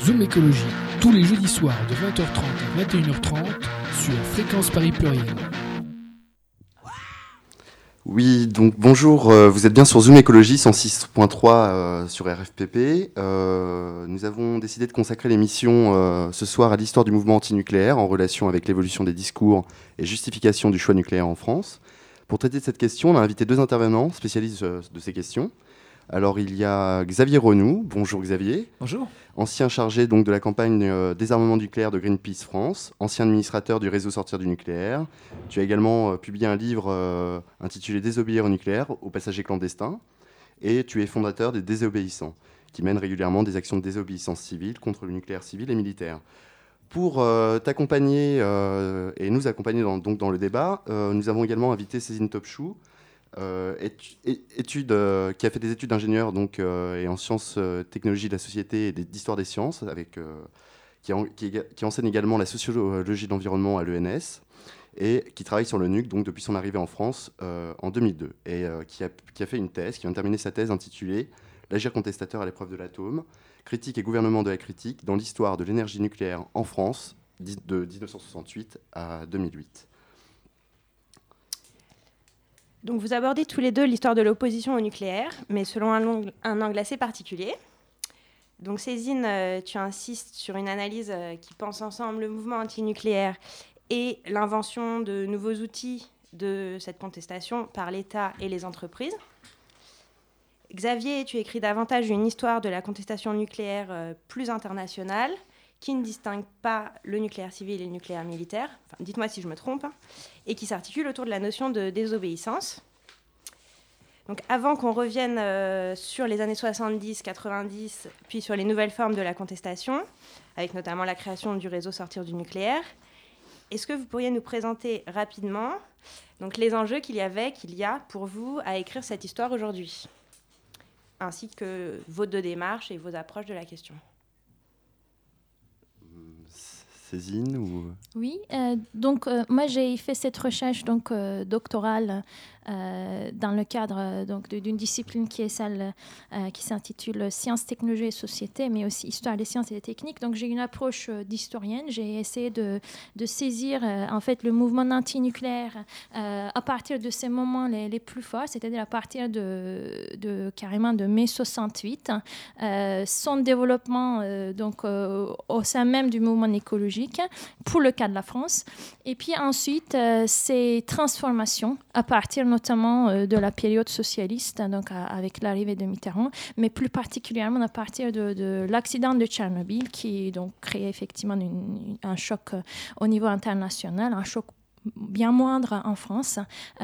Zoom Écologie, tous les jeudis soirs de 20h30 à 21h30 sur Fréquence Paris Pluriel. Oui, donc bonjour, vous êtes bien sur Zoom Écologie 106.3 sur RFPP. Nous avons décidé de consacrer l'émission ce soir à l'histoire du mouvement antinucléaire en relation avec l'évolution des discours et justification du choix nucléaire en France. Pour traiter de cette question, on a invité deux intervenants spécialistes de ces questions. Alors il y a Xavier Renoux, bonjour Xavier. Bonjour. Ancien chargé donc de la campagne désarmement nucléaire de Greenpeace France, ancien administrateur du réseau Sortir du nucléaire. Tu as également publié un livre intitulé Désobéir au nucléaire, aux passagers clandestins. Et tu es fondateur des Désobéissants, qui mènent régulièrement des actions de désobéissance civile contre le nucléaire civil et militaire. Pour t'accompagner et nous accompagner dans le débat, nous avons également invité Cézine Topchou, qui a fait des études d'ingénieur et en sciences, technologies de la société et d'histoire des sciences, qui enseigne également la sociologie de l'environnement à l'ENS et qui travaille sur le nuc depuis son arrivée en France en 2002 et qui a fait une thèse, qui vient de terminer sa thèse intitulée « L'agir contestateur à l'épreuve de l'atome, critique et gouvernement de la critique dans l'histoire de l'énergie nucléaire en France de 1968 à 2008 ». Donc vous abordez tous les deux l'histoire de l'opposition au nucléaire, mais selon un angle assez particulier. Donc Cézine, tu insistes sur une analyse qui pense ensemble le mouvement antinucléaire et l'invention de nouveaux outils de cette contestation par l'État et les entreprises. Xavier, tu écris davantage une histoire de la contestation nucléaire plus internationale, qui ne distingue pas le nucléaire civil et le nucléaire militaire, enfin, dites-moi si je me trompe, et qui s'articule autour de la notion de désobéissance. Donc avant qu'on revienne sur les années 70, 90, puis sur les nouvelles formes de la contestation, avec notamment la création du réseau Sortir du nucléaire, est-ce que vous pourriez nous présenter rapidement donc, les enjeux qu'il y a pour vous à écrire cette histoire aujourd'hui, ainsi que vos deux démarches et vos approches de la question? Cézine ou... Oui, moi j'ai fait cette recherche doctorale dans le cadre d'une discipline qui est celle qui s'intitule Sciences, technologies et société, mais aussi Histoire des sciences et des techniques. Donc j'ai une approche d'historienne. J'ai essayé de saisir en fait le mouvement antinucléaire à partir de ces moments les plus forts, c'est-à-dire à partir carrément de mai 68, son développement au sein même du mouvement écologique pour le cas de la France. Et puis ensuite, ces transformations à partir notamment de la période socialiste, avec l'arrivée de Mitterrand, mais plus particulièrement à partir de l'accident de Tchernobyl qui créait effectivement un choc au niveau international, un choc bien moindre en France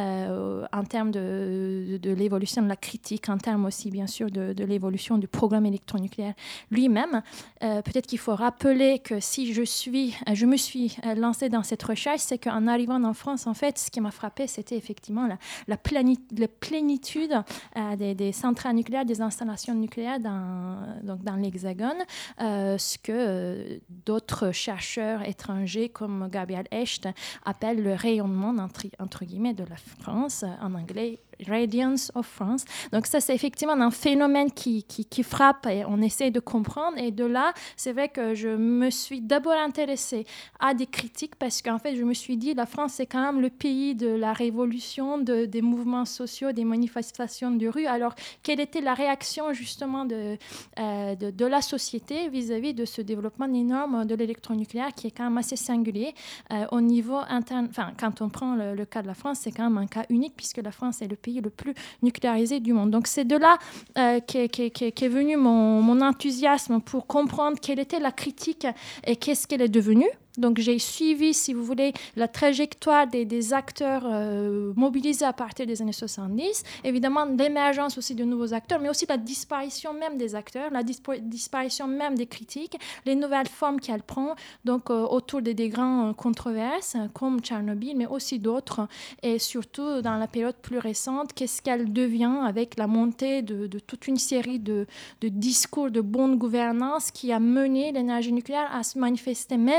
en termes de l'évolution de la critique, en termes aussi bien sûr de l'évolution du programme électronucléaire lui-même. Peut-être qu'il faut rappeler que si je me suis lancée dans cette recherche, c'est qu'en arrivant en France, en fait, ce qui m'a frappée, c'était effectivement la plénitude des centrales nucléaires, des installations nucléaires dans l'Hexagone, ce que d'autres chercheurs étrangers comme Gabriel Hecht appellent le rayonnement entre guillemets de la France, en anglais Radiance of France. Donc ça, c'est effectivement un phénomène qui frappe et on essaie de comprendre. Et de là, c'est vrai que je me suis d'abord intéressée à des critiques parce qu'en fait, je me suis dit, la France, c'est quand même le pays de la révolution, des mouvements sociaux, des manifestations de rue. Alors, quelle était la réaction justement de la société vis-à-vis de ce développement énorme de l'électronucléaire qui est quand même assez singulier au niveau interne. Enfin, quand on prend le cas de la France, c'est quand même un cas unique puisque la France est le pays le plus nucléarisé du monde. Donc c'est de là qu'est venu mon enthousiasme pour comprendre quelle était la critique et qu'est-ce qu'elle est devenue. Donc j'ai suivi, si vous voulez, la trajectoire des acteurs mobilisés à partir des années 70. Évidemment, l'émergence aussi de nouveaux acteurs, mais aussi la disparition même des acteurs, la disparition même des critiques, les nouvelles formes qu'elle prend, donc autour des grandes controverses, comme Tchernobyl, mais aussi d'autres. Et surtout, dans la période plus récente, qu'est-ce qu'elle devient avec la montée de toute une série de discours de bonne gouvernance qui a mené l'énergie nucléaire à se manifester même finalement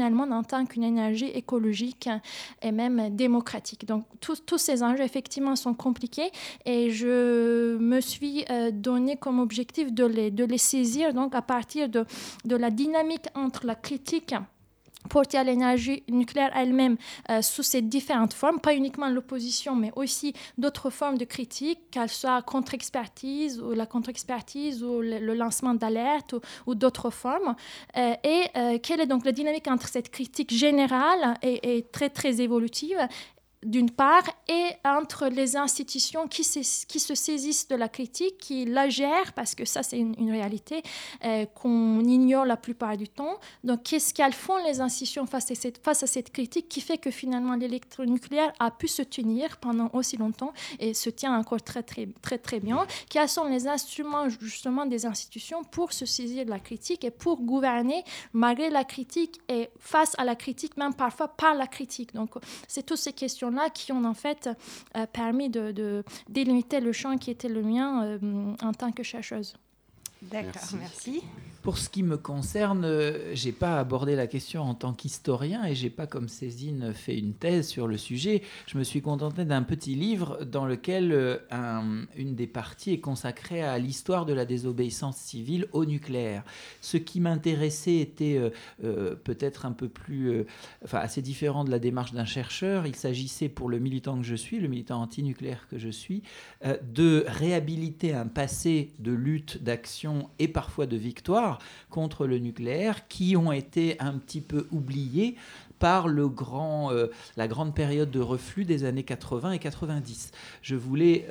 finalement en tant qu'une énergie écologique et même démocratique. Donc tous ces enjeux effectivement sont compliqués et je me suis donné comme objectif de les saisir donc à partir de la dynamique entre la critique portée à l'énergie nucléaire elle-même sous ses différentes formes, pas uniquement l'opposition, mais aussi d'autres formes de critique, qu'elles soient contre-expertise ou la contre-expertise ou le lancement d'alerte ou d'autres formes. Quelle est donc la dynamique entre cette critique générale et très, très évolutive d'une part, et entre les institutions qui se saisissent de la critique, qui la gèrent, parce que ça, c'est une réalité qu'on ignore la plupart du temps. Donc, qu'est-ce qu'elles font, les institutions, face à cette critique, qui fait que finalement, l'électronucléaire a pu se tenir pendant aussi longtemps et se tient encore très, très, très, très bien. Quels sont les instruments, justement, des institutions pour se saisir de la critique et pour gouverner malgré la critique et face à la critique, même parfois par la critique. Donc, c'est toutes ces questions-là qui ont en fait permis de délimiter le champ qui était le mien en tant que chercheuse. D'accord, merci. Pour ce qui me concerne, je n'ai pas abordé la question en tant qu'historien et je n'ai pas, comme Cézine, fait une thèse sur le sujet. Je me suis contenté d'un petit livre dans lequel une des parties est consacrée à l'histoire de la désobéissance civile au nucléaire. Ce qui m'intéressait était peut-être un peu plus... assez différent de la démarche d'un chercheur. Il s'agissait, pour le militant que je suis, le militant antinucléaire que je suis, de réhabiliter un passé de lutte, d'action et parfois de victoire contre le nucléaire qui ont été un petit peu oubliés par la grande période de reflux des années 80 et 90. Je voulais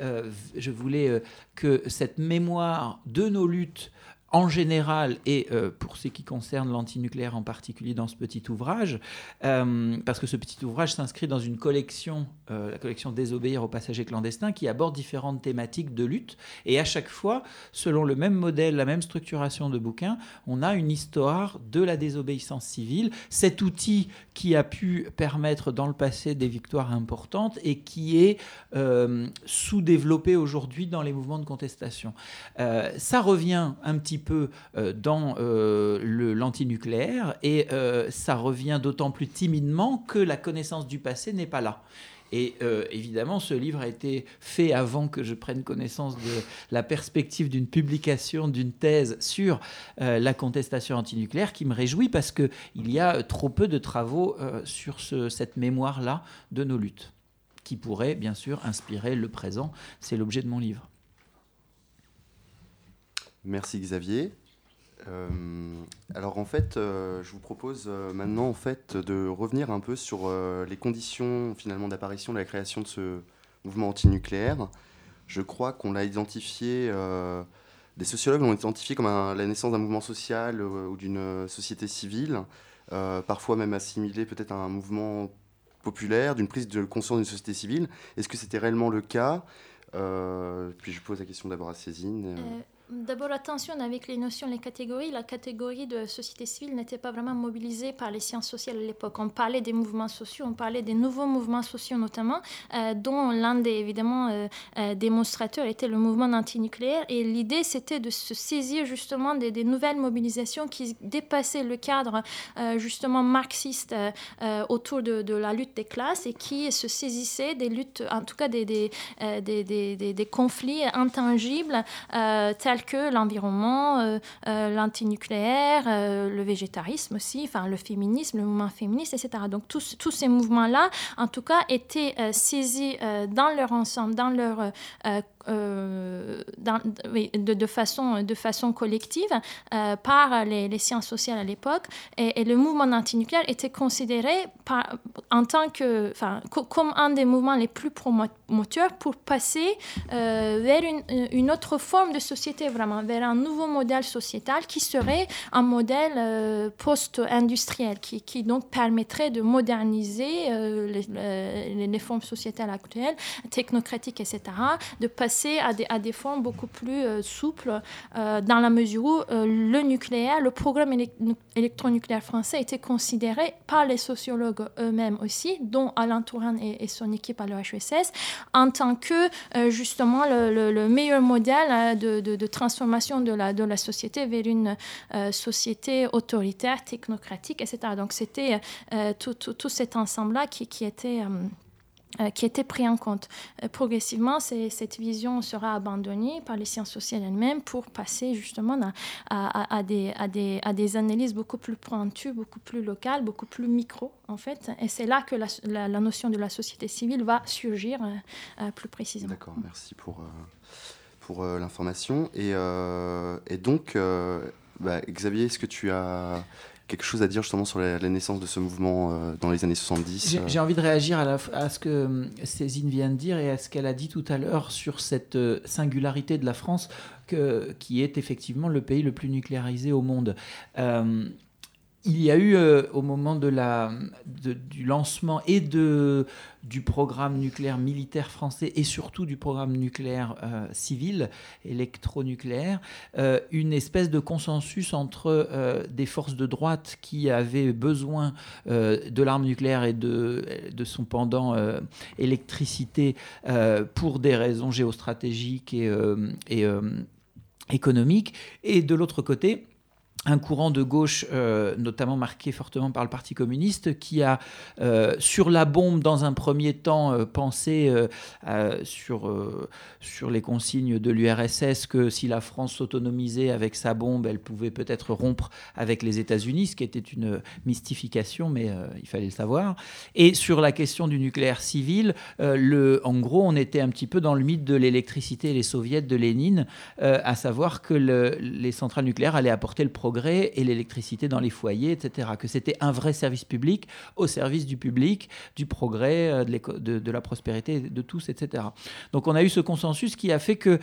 que cette mémoire de nos luttes en général, et pour ce qui concerne l'antinucléaire en particulier dans ce petit ouvrage, parce que ce petit ouvrage s'inscrit dans une collection, la collection Désobéir aux passagers clandestins, qui aborde différentes thématiques de lutte, et à chaque fois, selon le même modèle, la même structuration de bouquin, on a une histoire de la désobéissance civile, cet outil qui a pu permettre dans le passé des victoires importantes et qui est sous-développé aujourd'hui dans les mouvements de contestation. Ça revient un petit peu dans l'antinucléaire et ça revient d'autant plus timidement que la connaissance du passé n'est pas là. Et évidemment, ce livre a été fait avant que je prenne connaissance de la perspective d'une publication d'une thèse sur la contestation antinucléaire, qui me réjouit parce qu'il y a trop peu de travaux sur cette mémoire-là de nos luttes, qui pourrait bien sûr inspirer le présent. C'est l'objet de mon livre. Merci Xavier. Alors en fait, je vous propose maintenant en fait de revenir un peu sur les conditions finalement d'apparition de la création de ce mouvement antinucléaire. Je crois qu'on l'a identifié, des sociologues l'ont identifié comme la naissance d'un mouvement social ou d'une société civile, parfois même assimilé peut-être à un mouvement populaire, d'une prise de conscience d'une société civile. Est-ce que c'était réellement le cas ? Puis je pose la question d'abord à Cézine. D'abord, attention avec les notions, les catégories. La catégorie de société civile n'était pas vraiment mobilisée par les sciences sociales à l'époque. On parlait des mouvements sociaux, on parlait des nouveaux mouvements sociaux notamment, dont l'un des, évidemment, démonstrateurs était le mouvement antinucléaire. Et l'idée, c'était de se saisir justement des nouvelles mobilisations qui dépassaient le cadre justement marxiste autour de la lutte des classes et qui se saisissaient des luttes, en tout cas des conflits intangibles tels que l'environnement, l'antinucléaire, le végétarisme aussi, enfin le féminisme, le mouvement féministe, etc. Donc tous ces mouvements-là, en tout cas, étaient saisis dans leur ensemble, dans leur de façon collective par les sciences sociales à l'époque, et le mouvement antinucléaire était considéré en tant que, comme un des mouvements les plus promoteurs pour passer vers une autre forme de société, vraiment vers un nouveau modèle sociétal qui serait un modèle post-industriel qui donc permettrait de moderniser les formes sociétales actuelles, technocratiques, etc., de passer passer à des formes beaucoup plus souples, dans la mesure où le nucléaire, le programme électronucléaire français était considéré par les sociologues eux-mêmes aussi, dont Alain Touraine et son équipe à l'EHESS, en tant que justement le meilleur modèle de transformation de la société vers une société autoritaire, technocratique, etc. Donc c'était tout cet ensemble-là qui était pris en compte. Progressivement, cette vision sera abandonnée par les sciences sociales elles-mêmes pour passer justement à des analyses beaucoup plus pointues, beaucoup plus locales, beaucoup plus micro, en fait. Et c'est là que la notion de la société civile va surgir plus précisément. D'accord, merci pour l'information. Et donc, Xavier, est-ce que tu as quelque chose à dire justement sur la naissance de ce mouvement dans les années 70 J'ai envie de réagir à ce que Cézine vient de dire et à ce qu'elle a dit tout à l'heure sur cette singularité de la France qui est effectivement le pays le plus nucléarisé au monde. Il y a eu, au moment du lancement et du programme nucléaire militaire français et surtout du programme nucléaire civil, électronucléaire, une espèce de consensus entre des forces de droite qui avaient besoin de l'arme nucléaire et de son pendant électricité pour des raisons géostratégiques et économiques, et de l'autre côté, un courant de gauche, notamment marqué fortement par le Parti communiste, qui a, sur la bombe, dans un premier temps, pensé sur les consignes de l'URSS que si la France s'autonomisait avec sa bombe, elle pouvait peut-être rompre avec les États-Unis, ce qui était une mystification, mais il fallait le savoir. Et sur la question du nucléaire civil, en gros, on était un petit peu dans le mythe de l'électricité et les soviets de Lénine, à savoir que les centrales nucléaires allaient apporter le progrès et l'électricité dans les foyers, etc. Que c'était un vrai service public au service du public, du progrès, de la prospérité de tous, etc. Donc on a eu ce consensus qui a fait que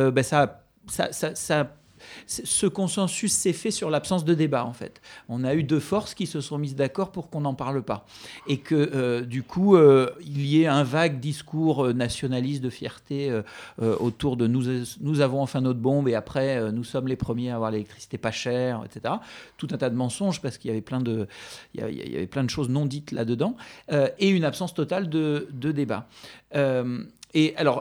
ce consensus s'est fait sur l'absence de débat, en fait. On a eu deux forces qui se sont mises d'accord pour qu'on n'en parle pas. Et que, du coup, il y ait un vague discours nationaliste de fierté autour de nous avons enfin notre bombe et après, nous sommes les premiers à avoir l'électricité pas chère, etc. Tout un tas de mensonges parce qu'il y avait plein de choses non dites là-dedans. Et une absence totale de débat. Et alors,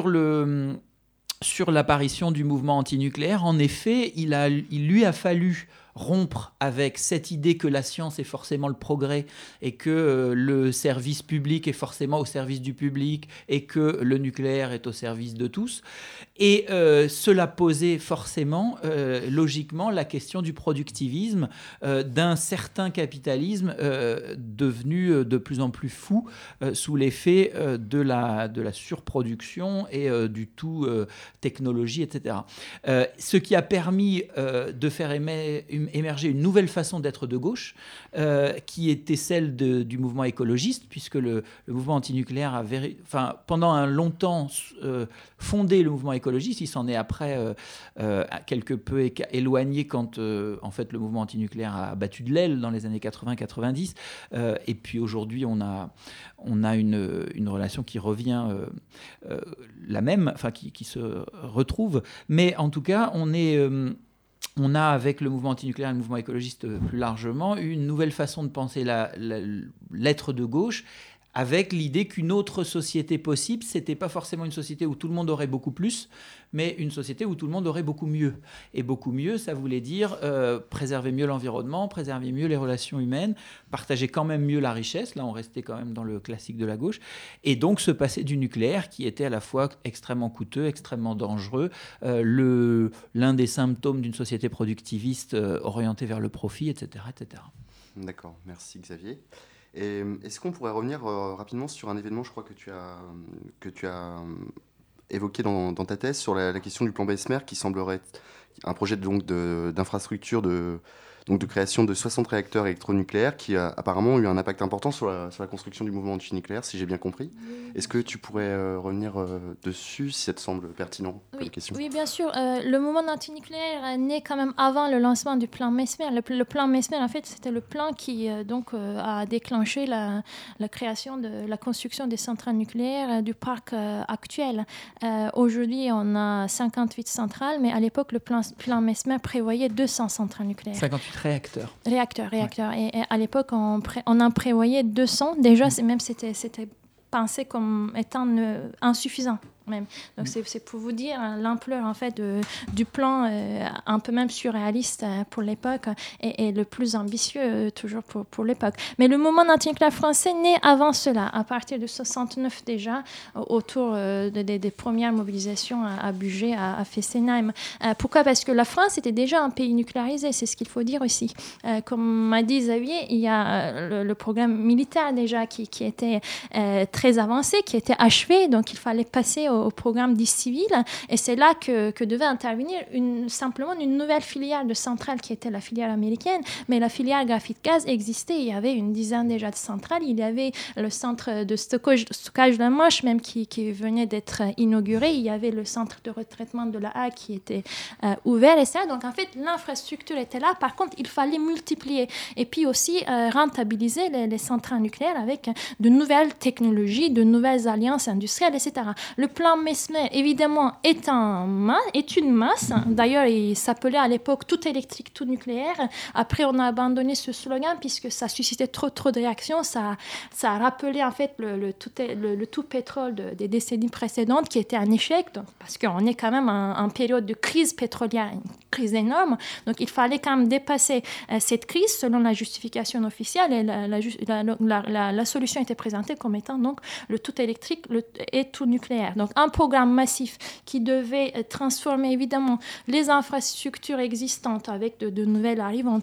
sur l'apparition du mouvement antinucléaire, en effet, il lui a fallu rompre avec cette idée que la science est forcément le progrès et que le service public est forcément au service du public et que le nucléaire est au service de tous. Et cela posait forcément, logiquement, la question du productivisme, d'un certain capitalisme devenu de plus en plus fou sous l'effet de la surproduction et du tout technologie, etc. Ce qui a permis de faire émerger une nouvelle façon d'être de gauche, qui était celle du mouvement écologiste, puisque le mouvement antinucléaire a pendant un long temps fondé le mouvement écologiste. Il s'en est après quelque peu éloigné quand en fait le mouvement antinucléaire a battu de l'aile dans les années 80-90. Et puis aujourd'hui, on a une relation qui revient la même, enfin qui se retrouve. Mais en tout cas, on a, avec le mouvement antinucléaire et le mouvement écologiste plus largement, une nouvelle façon de penser l'être de gauche, avec l'idée qu'une autre société possible, c'était pas forcément une société où tout le monde aurait beaucoup plus, mais une société où tout le monde aurait beaucoup mieux. Et beaucoup mieux, ça voulait dire préserver mieux l'environnement, préserver mieux les relations humaines, partager quand même mieux la richesse. Là, on restait quand même dans le classique de la gauche. Et donc, se passer du nucléaire, qui était à la fois extrêmement coûteux, extrêmement dangereux, l'un des symptômes d'une société productiviste orientée vers le profit, etc., etc. D'accord, merci Xavier. Et est-ce qu'on pourrait revenir rapidement sur un événement, je crois, que tu as évoqué dans ta thèse, sur la question du plan Besmer, qui semblerait être un projet d'infrastructure de donc de création de 60 réacteurs électronucléaires qui apparemment ont eu un impact important sur la construction du mouvement antinucléaire, si j'ai bien compris. Est-ce que tu pourrais revenir dessus, si ça te semble pertinent comme question ? Oui, bien sûr. Le mouvement antinucléaire est né quand même avant le lancement du plan Mesmer. Le plan Mesmer, en fait, c'était le plan qui a déclenché la création de la construction des centrales nucléaires du parc actuel. Aujourd'hui, on a 58 centrales, mais à l'époque, le plan Mesmer prévoyait 200 centrales nucléaires. 58 réacteurs. Réacteurs. Ouais. Et à l'époque, on en prévoyait 200. Déjà, c'était pensé comme étant insuffisant. Même. Donc c'est pour vous dire l'ampleur en fait du plan un peu même surréaliste pour l'époque et le plus ambitieux toujours pour l'époque. Mais le mouvement antinucléaire français naît avant cela, à partir de 69 déjà, autour des premières mobilisations à Bugey, à Fessenheim. Pourquoi ? Parce que la France était déjà un pays nucléarisé, c'est ce qu'il faut dire aussi. Comme m'a dit Xavier, il y a le programme militaire déjà qui était très avancé, qui était achevé, donc il fallait passer au programme dit civil, et c'est là que devait intervenir simplement une nouvelle filière de centrales qui était la filière américaine, mais la filière graphite-gaz existait, il y avait une dizaine déjà de centrales, il y avait le centre de stockage de la Moche même qui venait d'être inauguré, il y avait le centre de retraitement de la Hague qui était ouvert, et ça, donc en fait l'infrastructure était là, par contre il fallait multiplier, et puis aussi rentabiliser les centrales nucléaires avec de nouvelles technologies, de nouvelles alliances industrielles, etc. Le plan Mesmer, évidemment, est une masse. D'ailleurs, il s'appelait à l'époque tout électrique, tout nucléaire. Après, on a abandonné ce slogan puisque ça suscitait trop de réactions. Ça a rappelé en fait le tout pétrole des décennies précédentes qui était un échec. Donc, parce qu'on est quand même en période de crise pétrolière, une crise énorme. Donc, il fallait quand même dépasser cette crise selon la justification officielle. Et la solution était présentée comme étant donc le tout électrique et tout nucléaire. Donc, un programme massif qui devait transformer évidemment les infrastructures existantes avec de nouvelles arrivantes,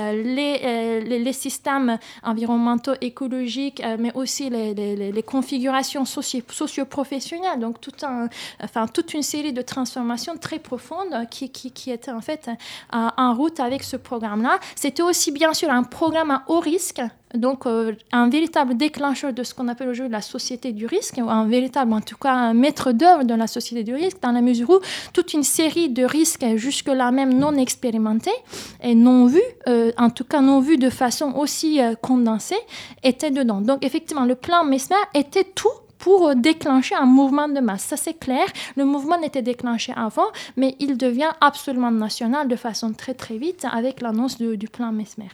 les systèmes environnementaux, écologiques, mais aussi les configurations socio-professionnelles. Donc toute une série de transformations très profondes qui étaient en fait en route avec ce programme-là. C'était aussi bien sûr un programme à haut risque, donc un véritable déclencheur de ce qu'on appelle aujourd'hui la société du risque, ou un véritable, en tout cas, un maître d'œuvre de la société du risque, dans la mesure où toute une série de risques jusque-là même non expérimentés et non vus, en tout cas non vus de façon aussi condensée, étaient dedans. Donc effectivement, le plan Mesmer était tout pour déclencher un mouvement de masse. Ça, c'est clair. Le mouvement était déclenché avant, mais il devient absolument national de façon très, très vite avec l'annonce du plan Mesmer.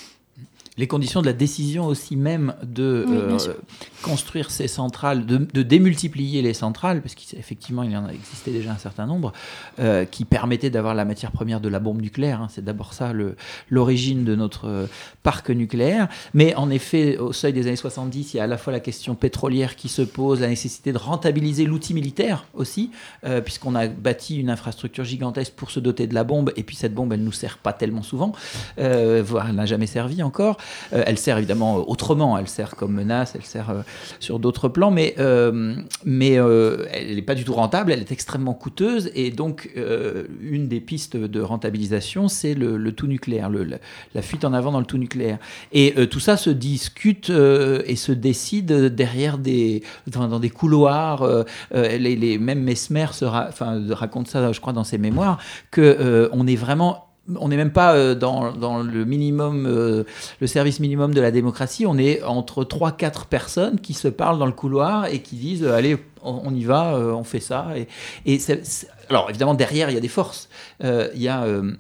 Les conditions de la décision aussi même de construire ces centrales, de démultiplier les centrales, parce qu'effectivement il en a existé déjà un certain nombre, qui permettaient d'avoir la matière première de la bombe nucléaire. Hein. C'est d'abord ça l'origine de notre parc nucléaire. Mais en effet, au seuil des années 70, il y a à la fois la question pétrolière qui se pose, la nécessité de rentabiliser l'outil militaire aussi, puisqu'on a bâti une infrastructure gigantesque pour se doter de la bombe, et puis cette bombe, elle ne nous sert pas tellement souvent, voire elle n'a jamais servi encore. Elle sert évidemment autrement, elle sert comme menace, elle sert sur d'autres plans, mais elle n'est pas du tout rentable, elle est extrêmement coûteuse, et donc une des pistes de rentabilisation, c'est le tout nucléaire, la fuite en avant dans le tout nucléaire. Et tout ça se discute et se décide derrière dans des couloirs. Même Mesmer raconte ça, je crois, dans ses mémoires, qu'on est vraiment... On n'est même pas dans le minimum, le service minimum de la démocratie. On est entre 3-4 personnes qui se parlent dans le couloir et qui disent allez, on y va, on fait ça. Alors évidemment, derrière, il y a des forces. Il y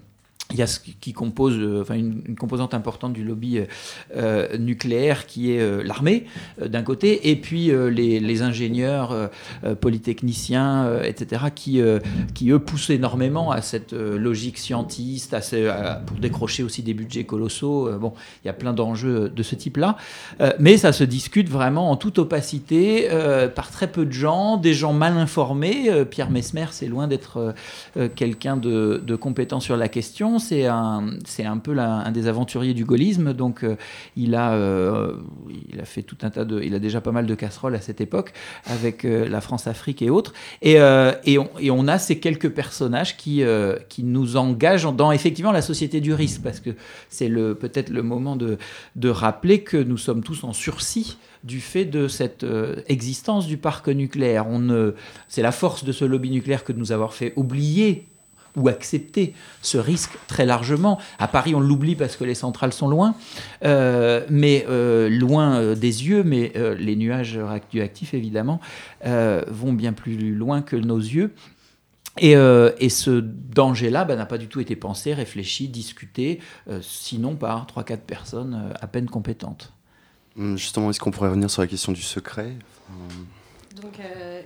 a ce qui compose, une composante importante du lobby nucléaire qui est l'armée d'un côté, et puis les ingénieurs, polytechniciens, etc., qui eux poussent énormément à cette logique scientiste, pour décrocher aussi des budgets colossaux. Il y a plein d'enjeux de ce type-là, mais ça se discute vraiment en toute opacité, par très peu de gens, des gens mal informés. Pierre Mesmer, c'est loin d'être quelqu'un de compétent sur la question. question. C'est un peu un des aventuriers du gaullisme. Donc, il a fait tout un tas il a déjà pas mal de casseroles à cette époque avec la France-Afrique et autres. Et on a ces quelques personnages qui nous engagent dans effectivement la société du risque, parce que c'est peut-être le moment de rappeler que nous sommes tous en sursis du fait de cette existence du parc nucléaire. C'est la force de ce lobby nucléaire que de nous avoir fait oublier ou accepter ce risque très largement. À Paris, on l'oublie parce que les centrales sont loin, mais loin des yeux, mais les nuages radioactifs, évidemment, vont bien plus loin que nos yeux. Et ce danger-là n'a pas du tout été pensé, réfléchi, discuté, sinon par 3-4 personnes à peine compétentes. Justement, est-ce qu'on pourrait revenir sur la question du secret ? Donc,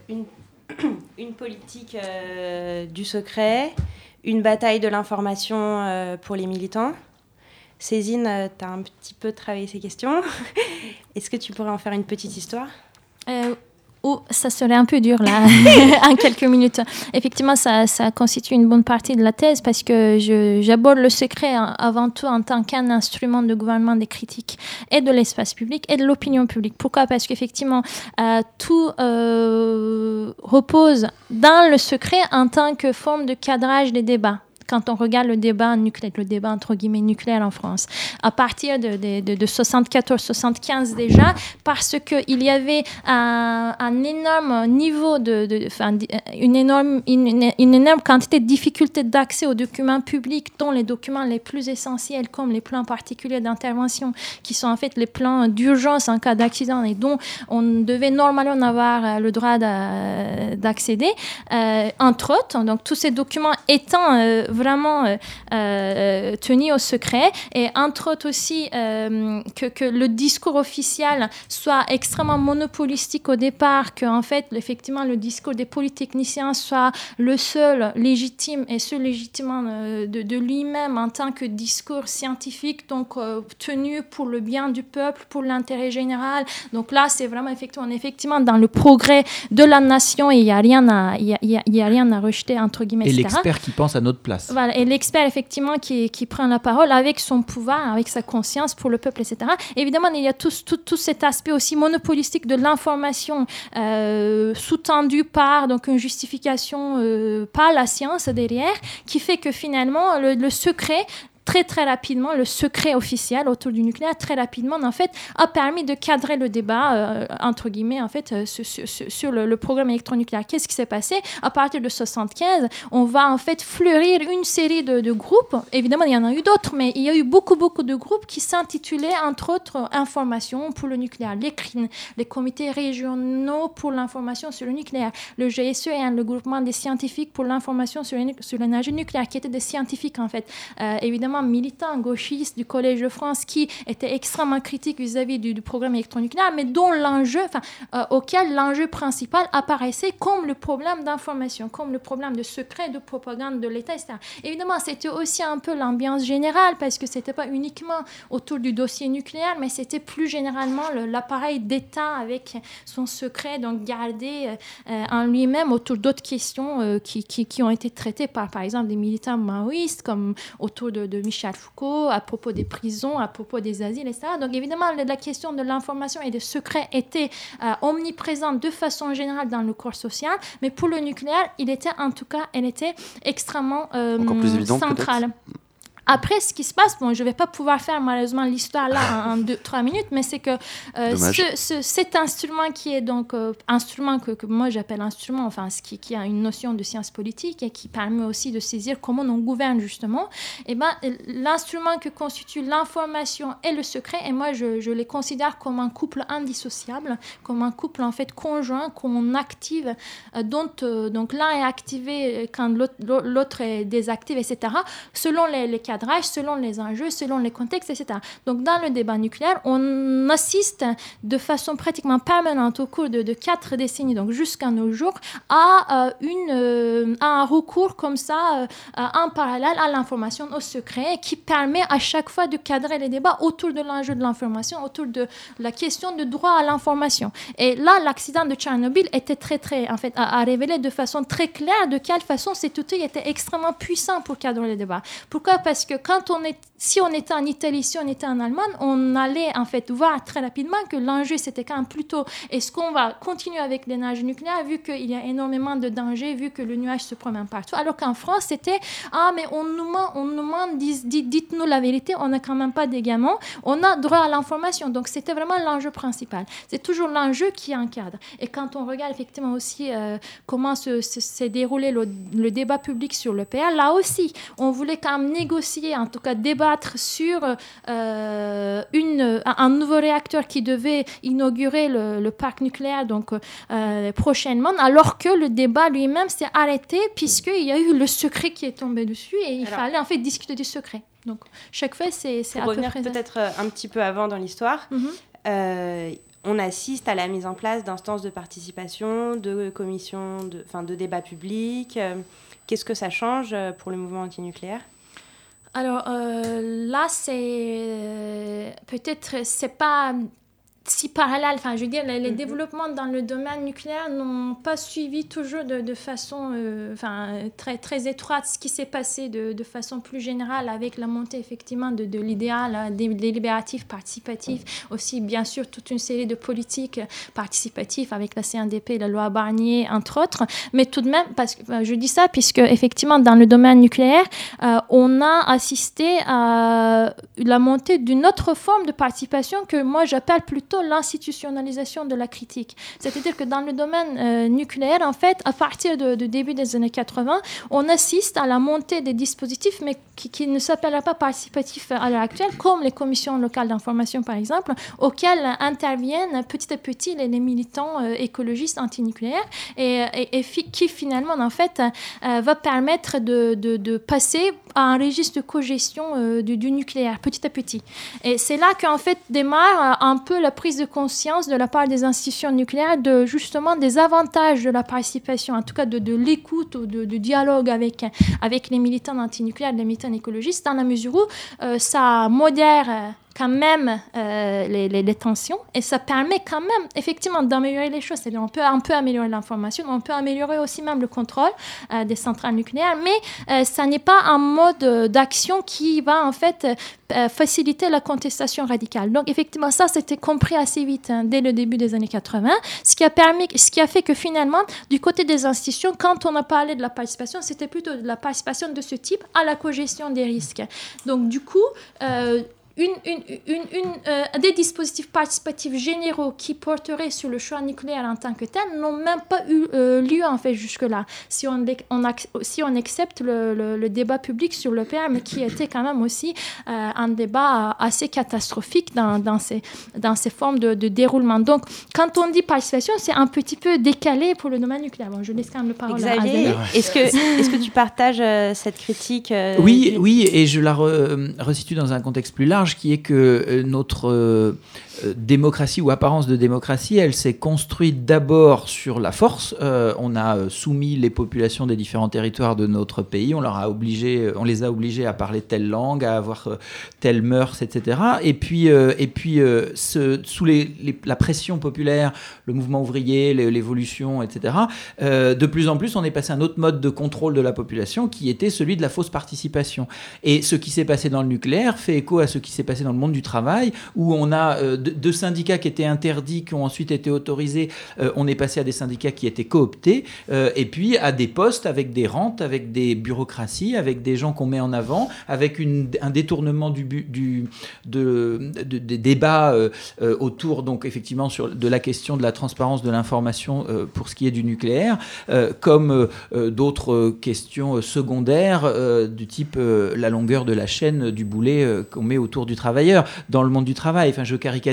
une politique du secret, une bataille de l'information pour les militants. Cézine, tu as un petit peu travaillé ces questions. Est-ce que tu pourrais en faire une petite histoire ? Ça serait un peu dur là, en quelques minutes. Effectivement, ça constitue une bonne partie de la thèse parce que j'aborde le secret avant tout en tant qu'un instrument de gouvernement des critiques et de l'espace public et de l'opinion publique. Pourquoi ? Parce qu'effectivement, tout repose dans le secret en tant que forme de cadrage des débats. Quand on regarde le débat nucléaire, le débat entre guillemets nucléaire en France, à partir de 74-75 déjà, parce qu'il y avait un énorme niveau une énorme quantité de difficultés d'accès aux documents publics, dont les documents les plus essentiels, comme les plans particuliers d'intervention, qui sont en fait les plans d'urgence en cas d'accident et dont on devait normalement avoir le droit d'accéder, entre autres. Donc tous ces documents étant vraiment tenu au secret, et entre autres aussi que le discours officiel soit extrêmement monopolistique au départ, que en fait effectivement le discours des polytechniciens soit le seul légitime et seul légitimement de lui-même en tant que discours scientifique, donc tenu pour le bien du peuple, pour l'intérêt général. Donc là c'est vraiment effectivement dans le progrès de la nation, et il y a rien à rejeter entre guillemets, et etc. l'expert qui pense à notre place. Voilà, et l'expert effectivement qui prend la parole avec son pouvoir, avec sa conscience pour le peuple, etc. Évidemment, il y a tout cet aspect aussi monopolistique de l'information sous-tendu par donc une justification par la science derrière, qui fait que finalement le secret, très rapidement, le secret officiel autour du nucléaire, très rapidement, en fait, a permis de cadrer le débat, entre guillemets, en fait, sur le programme électronucléaire. Qu'est-ce qui s'est passé ? À partir de 1975, on va, en fait, fleurir une série de groupes. Évidemment, il y en a eu d'autres, mais il y a eu beaucoup de groupes qui s'intitulaient, entre autres, Information pour le nucléaire, les CRIN, les comités régionaux pour l'information sur le nucléaire, le GSE, le groupement des scientifiques pour l'information sur l'énergie nucléaire, qui étaient des scientifiques, en fait, évidemment, militants gauchistes du Collège de France, qui étaient extrêmement critiques vis-à-vis du programme électronucléaire, mais dont auquel l'enjeu principal apparaissait comme le problème d'information, comme le problème de secret, de propagande de l'État, etc. Évidemment, c'était aussi un peu l'ambiance générale, parce que c'était pas uniquement autour du dossier nucléaire, mais c'était plus généralement l'appareil d'État avec son secret, donc gardé en lui-même autour d'autres questions qui ont été traitées par exemple, des militants maoïstes, comme autour de Michel Foucault, à propos des prisons, à propos des asiles, etc. Donc évidemment, la question de l'information et des secrets était omniprésente de façon générale dans le corps social, mais pour le nucléaire, elle était extrêmement encore plus évidente, centrale. Peut-être. Après, ce qui se passe, je ne vais pas pouvoir faire malheureusement l'histoire là en 2-3 minutes, mais c'est que cet instrument qui est donc instrument que moi j'appelle instrument, enfin qui a une notion de science politique et qui permet aussi de saisir comment on gouverne justement, et l'instrument que constitue l'information et le secret, et moi je les considère comme un couple indissociable, comme un couple en fait conjoint qu'on active, donc l'un est activé quand l'autre est désactivé, etc. selon les cas cadrage selon les enjeux, selon les contextes, etc. Donc, dans le débat nucléaire, on assiste de façon pratiquement permanente au cours de 4 décennies, donc jusqu'à nos jours, à un recours comme ça, en parallèle à l'information, au secret, qui permet à chaque fois de cadrer les débats autour de l'enjeu de l'information, autour de la question de droit à l'information. Et là, l'accident de Tchernobyl était a révélé de façon très claire de quelle façon cet outil était extrêmement puissant pour cadrer les débats. Pourquoi ? Parce que si on était en Italie, si on était en Allemagne, on allait en fait voir très rapidement que l'enjeu c'était quand même plutôt est-ce qu'on va continuer avec l'énergie nucléaire vu qu'il y a énormément de dangers, vu que le nuage se promène partout, alors qu'en France c'était mais on nous ment, dites-nous la vérité, on n'a quand même pas d'égarement, on a droit à l'information, donc c'était vraiment l'enjeu principal. C'est toujours l'enjeu qui encadre. Et quand on regarde effectivement aussi comment s'est déroulé le débat public sur l'EPR, là aussi on voulait quand même négocier, en tout cas débattre sur un nouveau réacteur qui devait inaugurer le parc nucléaire donc prochainement, alors que le débat lui-même s'est arrêté puisqu'il y a eu le secret qui est tombé dessus et il fallait en fait discuter du secret. Donc chaque fois c'est à peu près peut-être un petit peu avant dans l'histoire. On assiste à la mise en place d'instances de participation, de commissions, de débats publics. Qu'est-ce que ça change pour le mouvement antinucléaire ? Alors là, c'est pas si parallèle, enfin, je veux dire, les développements dans le domaine nucléaire n'ont pas suivi toujours de façon très, très étroite ce qui s'est passé de façon plus générale avec la montée effectivement de l'idéal délibératif, participatif, aussi bien sûr toute une série de politiques participatives avec la CNDP, la loi Barnier, entre autres, mais tout de même, parce que je dis ça puisque effectivement dans le domaine nucléaire, on a assisté à la montée d'une autre forme de participation que moi j'appelle plutôt l'institutionnalisation de la critique. C'est-à-dire que dans le domaine nucléaire, en fait, à partir du début des années 80, on assiste à la montée des dispositifs, mais qui ne s'appellent pas participatifs à l'heure actuelle, comme les commissions locales d'information, par exemple, auxquelles interviennent petit à petit les militants écologistes antinucléaires et qui finalement, en fait, va permettre de passer à un registre de cogestion du nucléaire, petit à petit. Et c'est là qu'en fait démarre un peu la prise de conscience de la part des institutions nucléaires justement des avantages de la participation, en tout cas de l'écoute ou de dialogue avec les militants antinucléaires, les militants écologistes, dans la mesure où ça modère quand même les tensions et ça permet quand même effectivement d'améliorer les choses. C'est-à-dire on peut améliorer l'information, on peut améliorer aussi même le contrôle des centrales nucléaires, mais ça n'est pas un mode d'action qui va en fait faciliter la contestation radicale. Donc effectivement ça c'était compris assez vite dès le début des années 80, ce qui a fait que finalement du côté des institutions, quand on a parlé de la participation, c'était plutôt de la participation de ce type à la cogestion des risques. Donc du coup des dispositifs participatifs généraux qui porteraient sur le choix nucléaire en tant que tel n'ont même pas eu lieu en fait jusque-là. Si on accepte le débat public sur le PRM, qui était quand même aussi un débat assez catastrophique dans ces formes de déroulement. Donc, quand on dit participation, c'est un petit peu décalé pour le domaine nucléaire. Bon, je laisse quand même le parole à Xavier. Est-ce que tu partages cette critique Oui, et je la resitue dans un contexte plus large, qui est que notre démocratie ou apparence de démocratie, elle s'est construite d'abord sur la force. On a soumis les populations des différents territoires de notre pays, on les a obligés à parler telle langue, à avoir telle mœurs, etc. Et puis sous la pression populaire, le mouvement ouvrier, l'évolution, etc., de plus en plus, on est passé à un autre mode de contrôle de la population qui était celui de la fausse participation. Et ce qui s'est passé dans le nucléaire fait écho à ce qui s'est passé dans le monde du travail, où on a deux syndicats qui étaient interdits, qui ont ensuite été autorisés. On est passé à des syndicats qui étaient cooptés, et puis à des postes avec des rentes, avec des bureaucraties, avec des gens qu'on met en avant, avec un détournement des débats autour, donc effectivement, de la question de la transparence de l'information pour ce qui est du nucléaire, comme d'autres questions secondaires du type la longueur de la chaîne du boulet qu'on met autour du travailleur dans le monde du travail. Enfin, je caricature,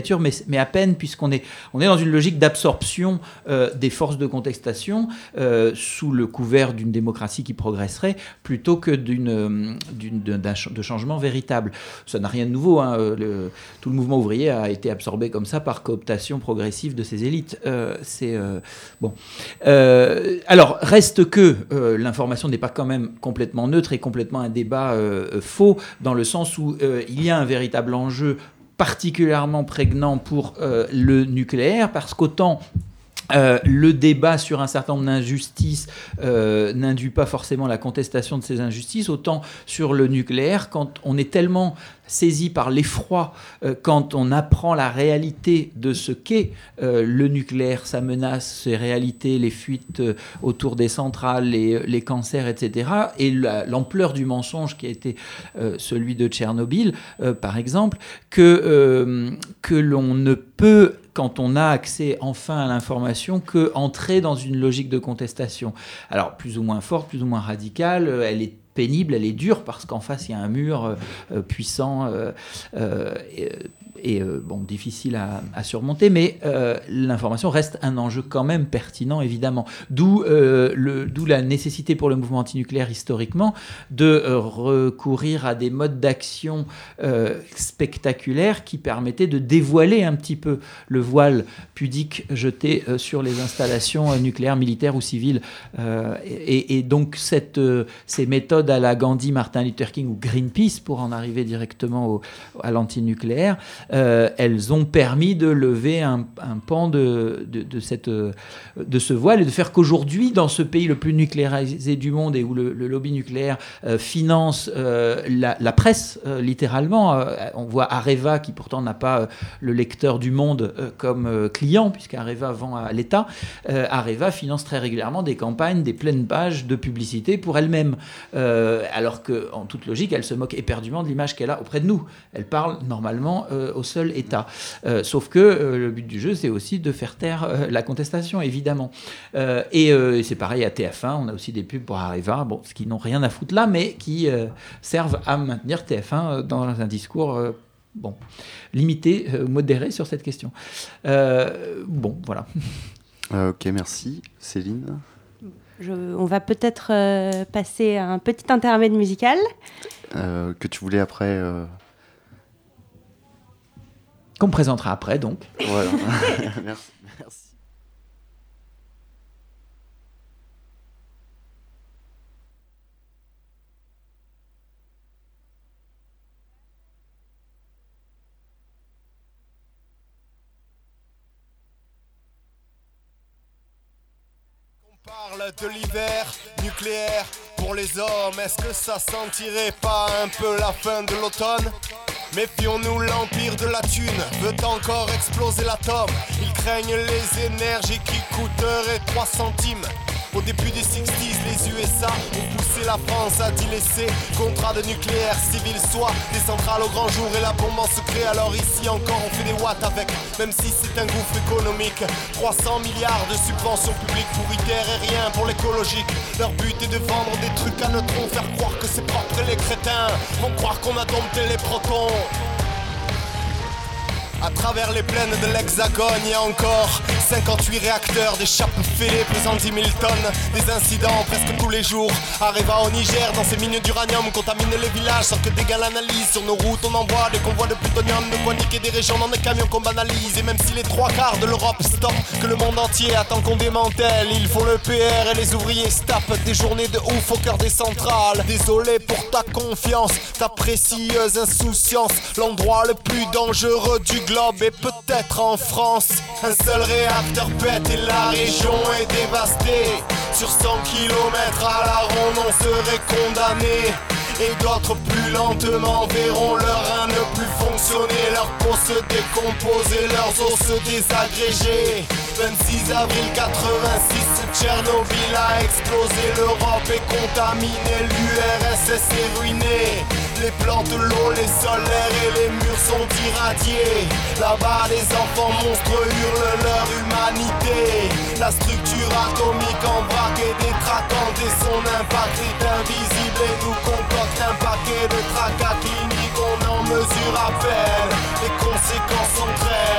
caricature, mais à peine, puisqu'on est dans une logique d'absorption des forces de contestation sous le couvert d'une démocratie qui progresserait, plutôt que de changement véritable. Ça n'a rien de nouveau. Hein. Tout le mouvement ouvrier a été absorbé comme ça par cooptation progressive de ces élites. Bon. Alors, reste que l'information n'est pas quand même complètement neutre et complètement un débat faux, dans le sens où il y a un véritable enjeu particulièrement prégnant pour le nucléaire, parce qu'autant le débat sur un certain nombre d'injustices n'induit pas forcément la contestation de ces injustices, autant sur le nucléaire, quand on est tellement saisi par l'effroi, quand on apprend la réalité de ce qu'est le nucléaire, sa menace, ses réalités, les fuites autour des centrales, les cancers, etc., et l'ampleur du mensonge qui a été celui de Tchernobyl, par exemple, que l'on ne peut, quand on a accès enfin à l'information, qu'entrer dans une logique de contestation. Alors, plus ou moins forte, plus ou moins radicale, elle est pénible, elle est dure, parce qu'en face, il y a un mur puissant et difficile à surmonter, mais l'information reste un enjeu quand même pertinent, évidemment. D'où la nécessité pour le mouvement antinucléaire, historiquement, de recourir à des modes d'action spectaculaires qui permettaient de dévoiler un petit peu le voile pudique jeté sur les installations nucléaires, militaires ou civiles. Et donc, ces méthodes à la Gandhi, Martin Luther King ou Greenpeace, pour en arriver directement à l'antinucléaire, elles ont permis de lever un pan de ce voile et de faire qu'aujourd'hui, dans ce pays le plus nucléarisé du monde et où le lobby nucléaire finance la presse, littéralement, on voit Areva, qui pourtant n'a pas le lecteur du Monde comme client, puisqu'Areva vend à l'État. Areva finance très régulièrement des campagnes, des pleines pages de publicité pour elle-même, alors qu'en toute logique, elle se moque éperdument de l'image qu'elle a auprès de nous. Elle parle normalement au seul État. Sauf que le but du jeu, c'est aussi de faire taire la contestation, évidemment. Et c'est pareil à TF1, on a aussi des pubs pour Areva, ce qui n'ont rien à foutre là, mais qui servent à maintenir TF1 dans un discours limité, modéré sur cette question. Voilà. Ok, merci. Céline ? On va peut-être passer à un petit intermède musical. Que tu voulais après... Qu'on présentera après, donc. Voilà. Merci. On parle de l'hiver nucléaire pour les hommes. Est-ce que ça sentirait pas un peu la fin de l'automne ? Méfions-nous, l'empire de la thune veut encore exploser l'atome. Ils craignent les énergies qui coûteraient 3 centimes. Au début des 60s, les USA ont poussé la France à délaisser contrat de nucléaire civil, soit des centrales au grand jour et la bombe en secret. Alors ici encore on fait des watts avec, même si c'est un gouffre économique. 300 milliards de subventions publiques pour ITER et rien pour l'écologique. Leur but est de vendre des trucs à neutrons, faire croire que c'est propre et les crétins vont croire qu'on a dompté les protons. À travers les plaines de l'Hexagone, il y a encore 58 réacteurs, des chapes fêlées pesant 10 000 tonnes. Des incidents presque tous les jours. Areva au Niger, dans ces mines d'uranium, contamine les villages sans que d'égale analyse. Sur nos routes, on envoie des convois de plutonium, de quoi niquer des régions dans des camions qu'on banalise. Et même si les 3/4 de l'Europe stoppent, que le monde entier attend qu'on démantèle, ils font le PR et les ouvriers se tapent des journées de ouf au cœur des centrales. Désolé pour ta confiance, ta précieuse insouciance. L'endroit le plus dangereux du globe et peut-être en France. Un seul réacteur pète et la région est dévastée. Sur 100 km à la ronde on serait condamné. Et d'autres plus lentement verront leur rein ne plus fonctionner, leur peau se décomposer, leurs os se désagréger. 26 avril 86, Tchernobyl a explosé, l'Europe est contaminée, l'URSS est ruinée. Les plantes, l'eau, les sols, l'air et les murs sont irradiés. Là-bas les enfants monstres hurlent leur humanité. La structure atomique en vrac et détraquante et son impact est invisible et nous concocte un paquet de tracas cliniques. On en mesure à peine les conséquences entraînent.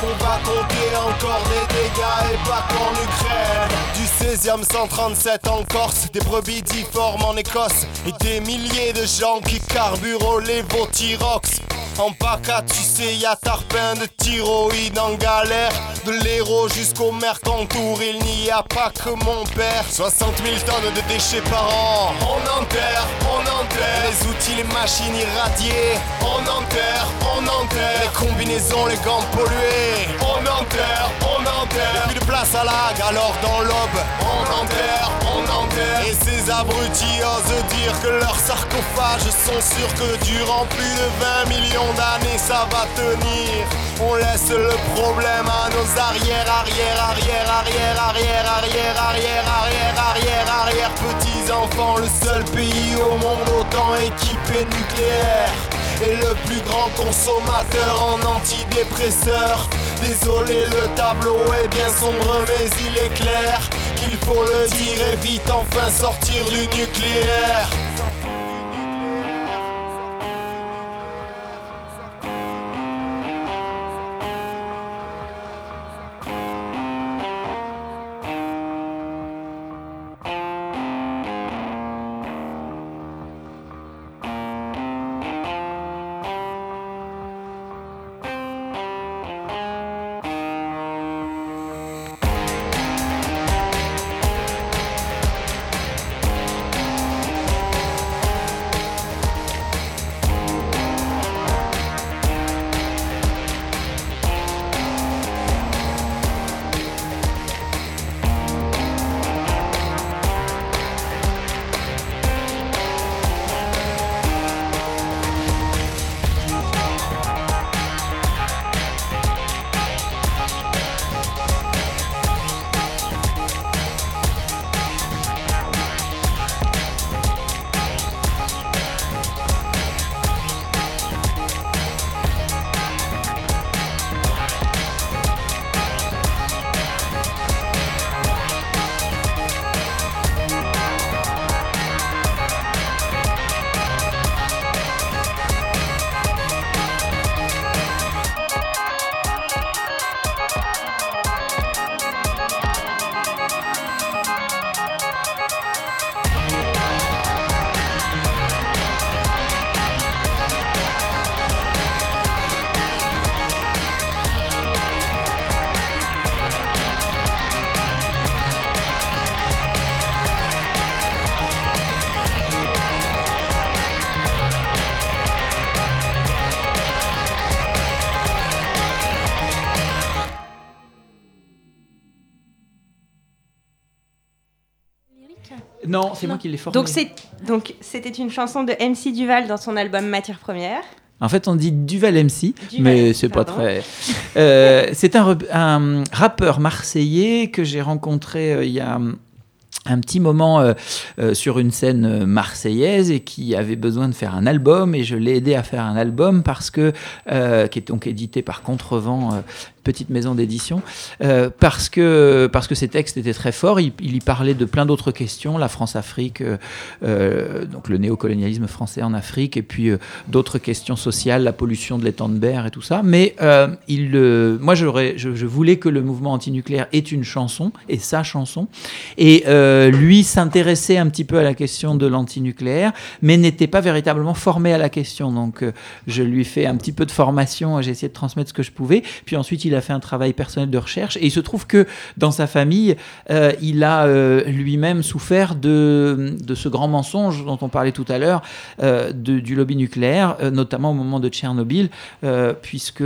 On va compter encore des dégâts et pas qu'en Ukraine. Du 16e 137 en Corse, des brebis difformes en Écosse et des milliers de gens qui carburent au lévothyrox. En PACA, tu sais, y'a tarpin de thyroïde en galère. De l'Hérault jusqu'au Mercantour, il n'y a pas que mon père. 60 000 tonnes de déchets par an. On enterre. Les outils, les machines irradiées. On enterre. Les combinaisons, les gants pollués. On enterre. Et plus de place à l'ag, alors dans l'aube. On enterre. Et ces abrutis osent dire que leurs sarcophages sont sûrs que durant plus de 20 millions d'années ça va tenir. On laisse le problème à nos arrière petits enfants. Le seul pays au monde autant équipé nucléaire et le plus grand consommateur en antidépresseurs. Désolé, le tableau est bien sombre mais il est clair qu'il faut le dire et vite enfin sortir du nucléaire. Non, c'est moi qui l'ai formulé. Donc c'était une chanson de MC Duval dans son album Matière Première. En fait, on dit Duval MC, mais c'est pas très... c'est un rappeur marseillais que j'ai rencontré il y a un petit moment sur une scène marseillaise et qui avait besoin de faire un album, et je l'ai aidé à faire un album parce que, qui est donc édité par Contrevent, petite maison d'édition, parce que ses textes étaient très forts. Il y parlait de plein d'autres questions, la France-Afrique, donc le néocolonialisme français en Afrique, et puis d'autres questions sociales, la pollution de l'étang de Berre et tout ça. Mais moi, je voulais que le mouvement antinucléaire ait une chanson, et sa chanson, et lui s'intéressait un petit peu à la question de l'antinucléaire, mais n'était pas véritablement formé à la question. Donc je lui fais un petit peu de formation, j'ai essayé de transmettre ce que je pouvais, puis ensuite il a fait un travail personnel de recherche, et il se trouve que dans sa famille, il a lui-même souffert de ce grand mensonge dont on parlait tout à l'heure, du lobby nucléaire, notamment au moment de Tchernobyl, puisque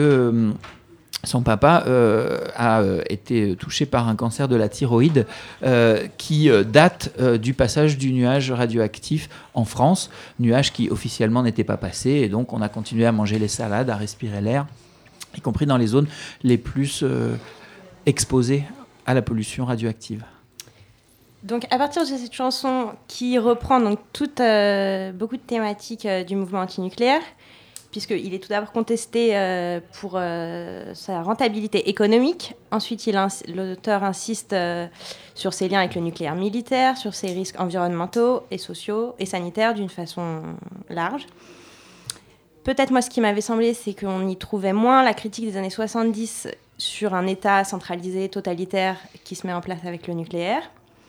son papa a été touché par un cancer de la thyroïde qui date du passage du nuage radioactif en France, nuage qui officiellement n'était pas passé, et donc on a continué à manger les salades, à respirer l'air, y compris dans les zones les plus exposées à la pollution radioactive. Donc à partir de cette chanson qui reprend donc beaucoup de thématiques du mouvement antinucléaire, puisqu'il est tout d'abord contesté pour sa rentabilité économique. Ensuite, l'auteur insiste sur ses liens avec le nucléaire militaire, sur ses risques environnementaux et sociaux et sanitaires d'une façon large. Peut-être, moi, ce qui m'avait semblé, c'est qu'on y trouvait moins la critique des années 70 sur un État centralisé, totalitaire, qui se met en place avec le nucléaire.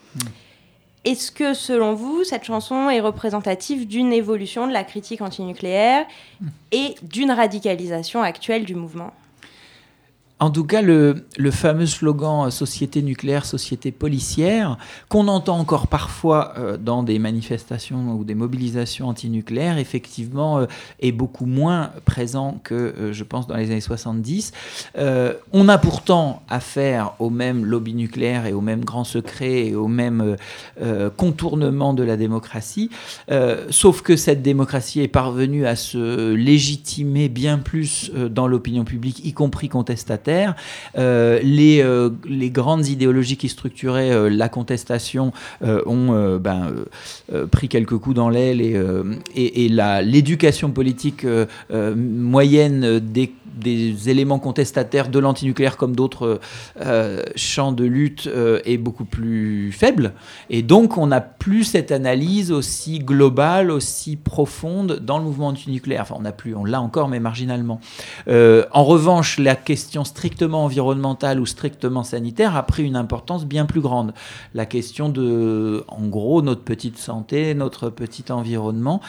Est-ce que, selon vous, cette chanson est représentative d'une évolution de la critique antinucléaire et d'une radicalisation actuelle du mouvement ? En tout cas, le fameux slogan « société nucléaire, société policière », qu'on entend encore parfois dans des manifestations ou des mobilisations antinucléaires, effectivement, est beaucoup moins présent que, je pense, dans les années 70. On a pourtant affaire au même lobby nucléaire et au même grand secret et au même contournement de la démocratie, sauf que cette démocratie est parvenue à se légitimer bien plus dans l'opinion publique, y compris contestataire. Les grandes idéologies qui structuraient la contestation ont pris quelques coups dans l'aile et l'éducation politique moyenne des éléments contestataires de l'antinucléaire comme d'autres champs de lutte est beaucoup plus faible. Et donc, on n'a plus cette analyse aussi globale, aussi profonde dans le mouvement antinucléaire. Enfin, on l'a encore, mais marginalement. En revanche, la question strictement environnementale ou strictement sanitaire a pris une importance bien plus grande. La question de, en gros, notre petite santé, notre petit environnement,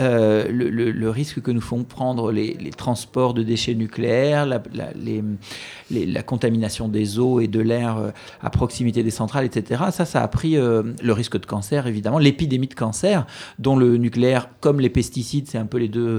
le risque que nous font prendre les transports de déchets nucléaires, la contamination des eaux et de l'air à proximité des centrales, etc. Ça a pris le risque de cancer, évidemment, l'épidémie de cancer, dont le nucléaire, comme les pesticides, c'est un peu les deux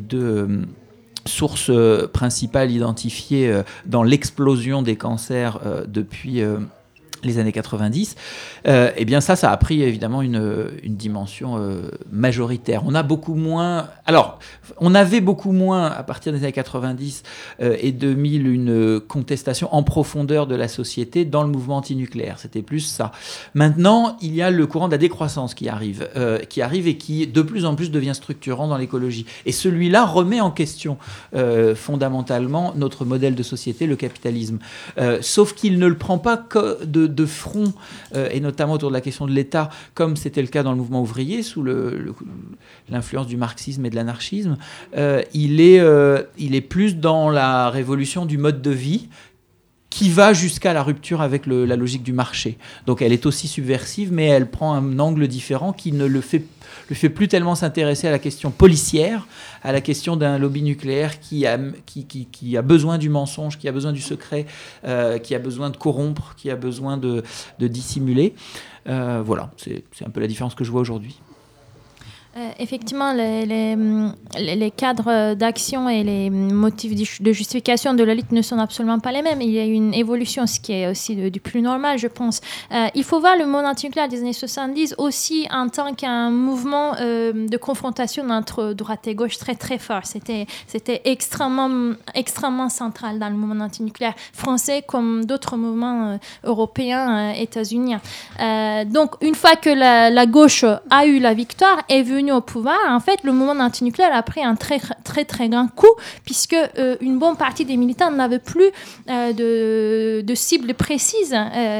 sources principales identifiées dans l'explosion des cancers depuis les années 90, eh bien ça a pris évidemment une dimension majoritaire. On a beaucoup moins... Alors, on avait beaucoup moins, à partir des années 90 et 2000, une contestation en profondeur de la société dans le mouvement antinucléaire. C'était plus ça. Maintenant, il y a le courant de la décroissance qui arrive et qui, de plus en plus, devient structurant dans l'écologie. Et celui-là remet en question fondamentalement notre modèle de société, le capitalisme. Sauf qu'il ne le prend pas de front, et notamment autour de la question de l'État, comme c'était le cas dans le mouvement ouvrier, sous l'influence du marxisme et de l'anarchisme. Il est plus dans la révolution du mode de vie, qui va jusqu'à la rupture avec la logique du marché. Donc elle est aussi subversive, mais elle prend un angle différent qui ne le fait plus tellement s'intéresser à la question policière, à la question d'un lobby nucléaire qui a besoin du mensonge, qui a besoin du secret, qui a besoin de corrompre, qui a besoin de dissimuler. Voilà, c'est un peu la différence que je vois aujourd'hui. Effectivement, les cadres d'action et les motifs de justification de la lutte ne sont absolument pas les mêmes. Il y a une évolution, ce qui est aussi du plus normal, je pense. Il faut voir le mouvement antinucléaire des années 70 aussi en tant qu'un mouvement de confrontation entre droite et gauche très très fort. C'était extrêmement central dans le mouvement antinucléaire français comme d'autres mouvements européens, états-uniens. Donc, une fois que la gauche a eu la victoire, est venue au pouvoir, en fait, le mouvement antinucléaire a pris un très, très, très grand coup, puisque une bonne partie des militants n'avaient plus de cible précise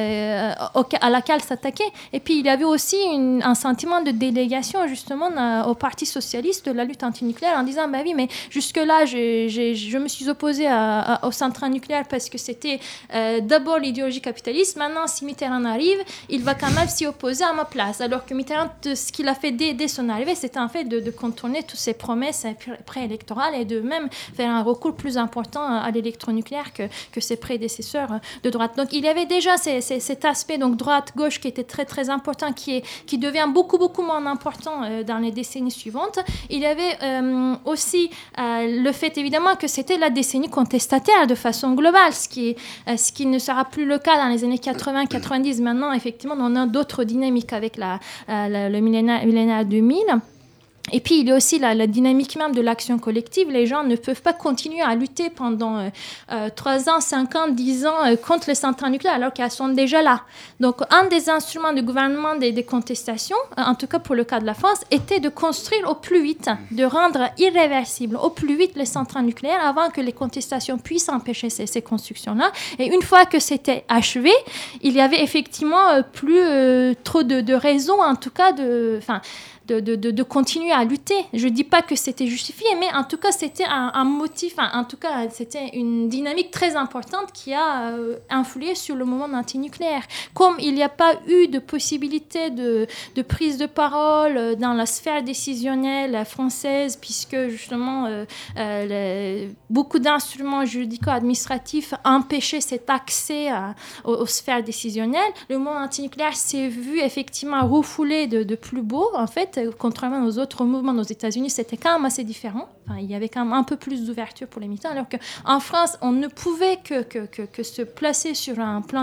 à laquelle s'attaquer. Et puis, il y avait aussi un sentiment de délégation, justement, au Parti socialiste de la lutte antinucléaire, en disant, bah oui, mais jusque-là, je me suis opposée aux centrales nucléaires parce que c'était d'abord l'idéologie capitaliste. Maintenant, si Mitterrand arrive, il va quand même s'y opposer à ma place. Alors que Mitterrand, ce qu'il a fait dès son arrivée, c'était en fait de contourner toutes ces promesses préélectorales et de même faire un recours plus important à l'électronucléaire que ses prédécesseurs de droite. Donc il y avait déjà cet aspect donc droite-gauche qui était très très important, qui devient beaucoup beaucoup moins important dans les décennies suivantes. Il y avait aussi le fait évidemment que c'était la décennie contestataire de façon globale, ce qui ne sera plus le cas dans les années 80-90. Maintenant, effectivement, on a d'autres dynamiques avec le millénaire 2000. Et puis, il y a aussi la dynamique même de l'action collective. Les gens ne peuvent pas continuer à lutter pendant 3 ans, 5 ans, 10 ans contre les centrales nucléaires alors qu'elles sont déjà là. Donc, un des instruments du gouvernement des contestations, en tout cas pour le cas de la France, était de construire au plus vite, de rendre irréversible au plus vite les centrales nucléaires avant que les contestations puissent empêcher ces constructions-là. Et une fois que c'était achevé, il y avait effectivement plus trop de raisons, en tout cas, de de continuer à lutter. Je ne dis pas que c'était justifié, mais en tout cas, c'était un motif, en tout cas, c'était une dynamique très importante qui a influé sur le mouvement antinucléaire. Comme il n'y a pas eu de possibilité de prise de parole dans la sphère décisionnelle française, puisque justement, beaucoup d'instruments juridico-administratifs empêchaient cet accès aux sphères décisionnelles, le mouvement antinucléaire s'est vu effectivement refoulé de plus beau, en fait, contrairement aux autres mouvements aux États-Unis, c'était quand même assez différent. Enfin, il y avait quand même un peu plus d'ouverture pour les militants, alors qu'en France, on ne pouvait que se placer sur un plan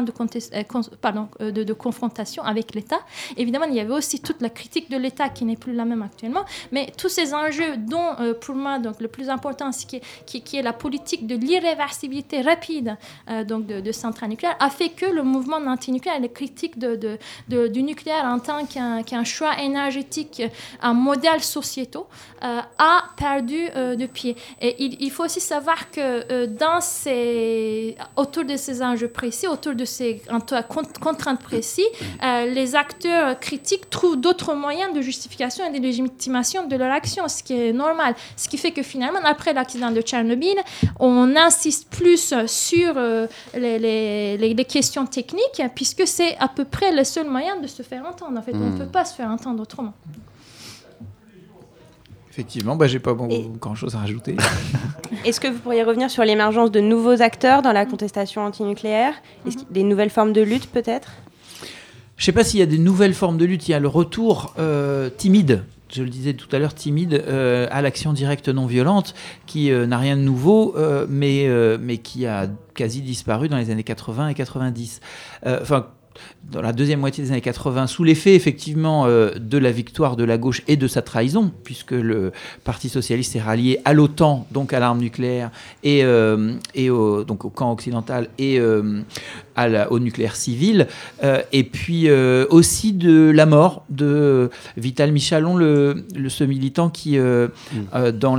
de confrontation avec l'État. Évidemment, il y avait aussi toute la critique de l'État qui n'est plus la même actuellement, mais tous ces enjeux dont, pour moi, donc, le plus important, qui est la politique de l'irréversibilité rapide de centrales nucléaires, a fait que le mouvement antinucléaire, la critique du nucléaire en tant qu'un choix énergétique, un modèle sociétal, a perdu de pied. Et il faut aussi savoir que autour de ces enjeux précis, autour de ces contraintes précises, les acteurs critiques trouvent d'autres moyens de justification et de légitimation de leur action, ce qui est normal. Ce qui fait que finalement, après l'accident de Tchernobyl, on insiste plus sur les questions techniques, puisque c'est à peu près le seul moyen de se faire entendre. En fait, on ne peut pas se faire entendre autrement. Effectivement, j'ai pas grand-chose à rajouter. Est-ce que vous pourriez revenir sur l'émergence de nouveaux acteurs dans la contestation antinucléaire ? Est-ce qu'il y a des nouvelles formes de lutte, peut-être ? Je ne sais pas s'il y a des nouvelles formes de lutte. Il y a le retour timide, je le disais tout à l'heure, timide à l'action directe non violente, qui n'a rien de nouveau, mais qui a quasi disparu dans les années 80 et 90. Dans la deuxième moitié des années 80, sous l'effet effectivement de la victoire de la gauche et de sa trahison, puisque le Parti socialiste s'est rallié à l'OTAN, donc à l'arme nucléaire, donc au camp occidental et au nucléaire civil, et puis aussi de la mort de Vital Michalon, ce militant qui, dans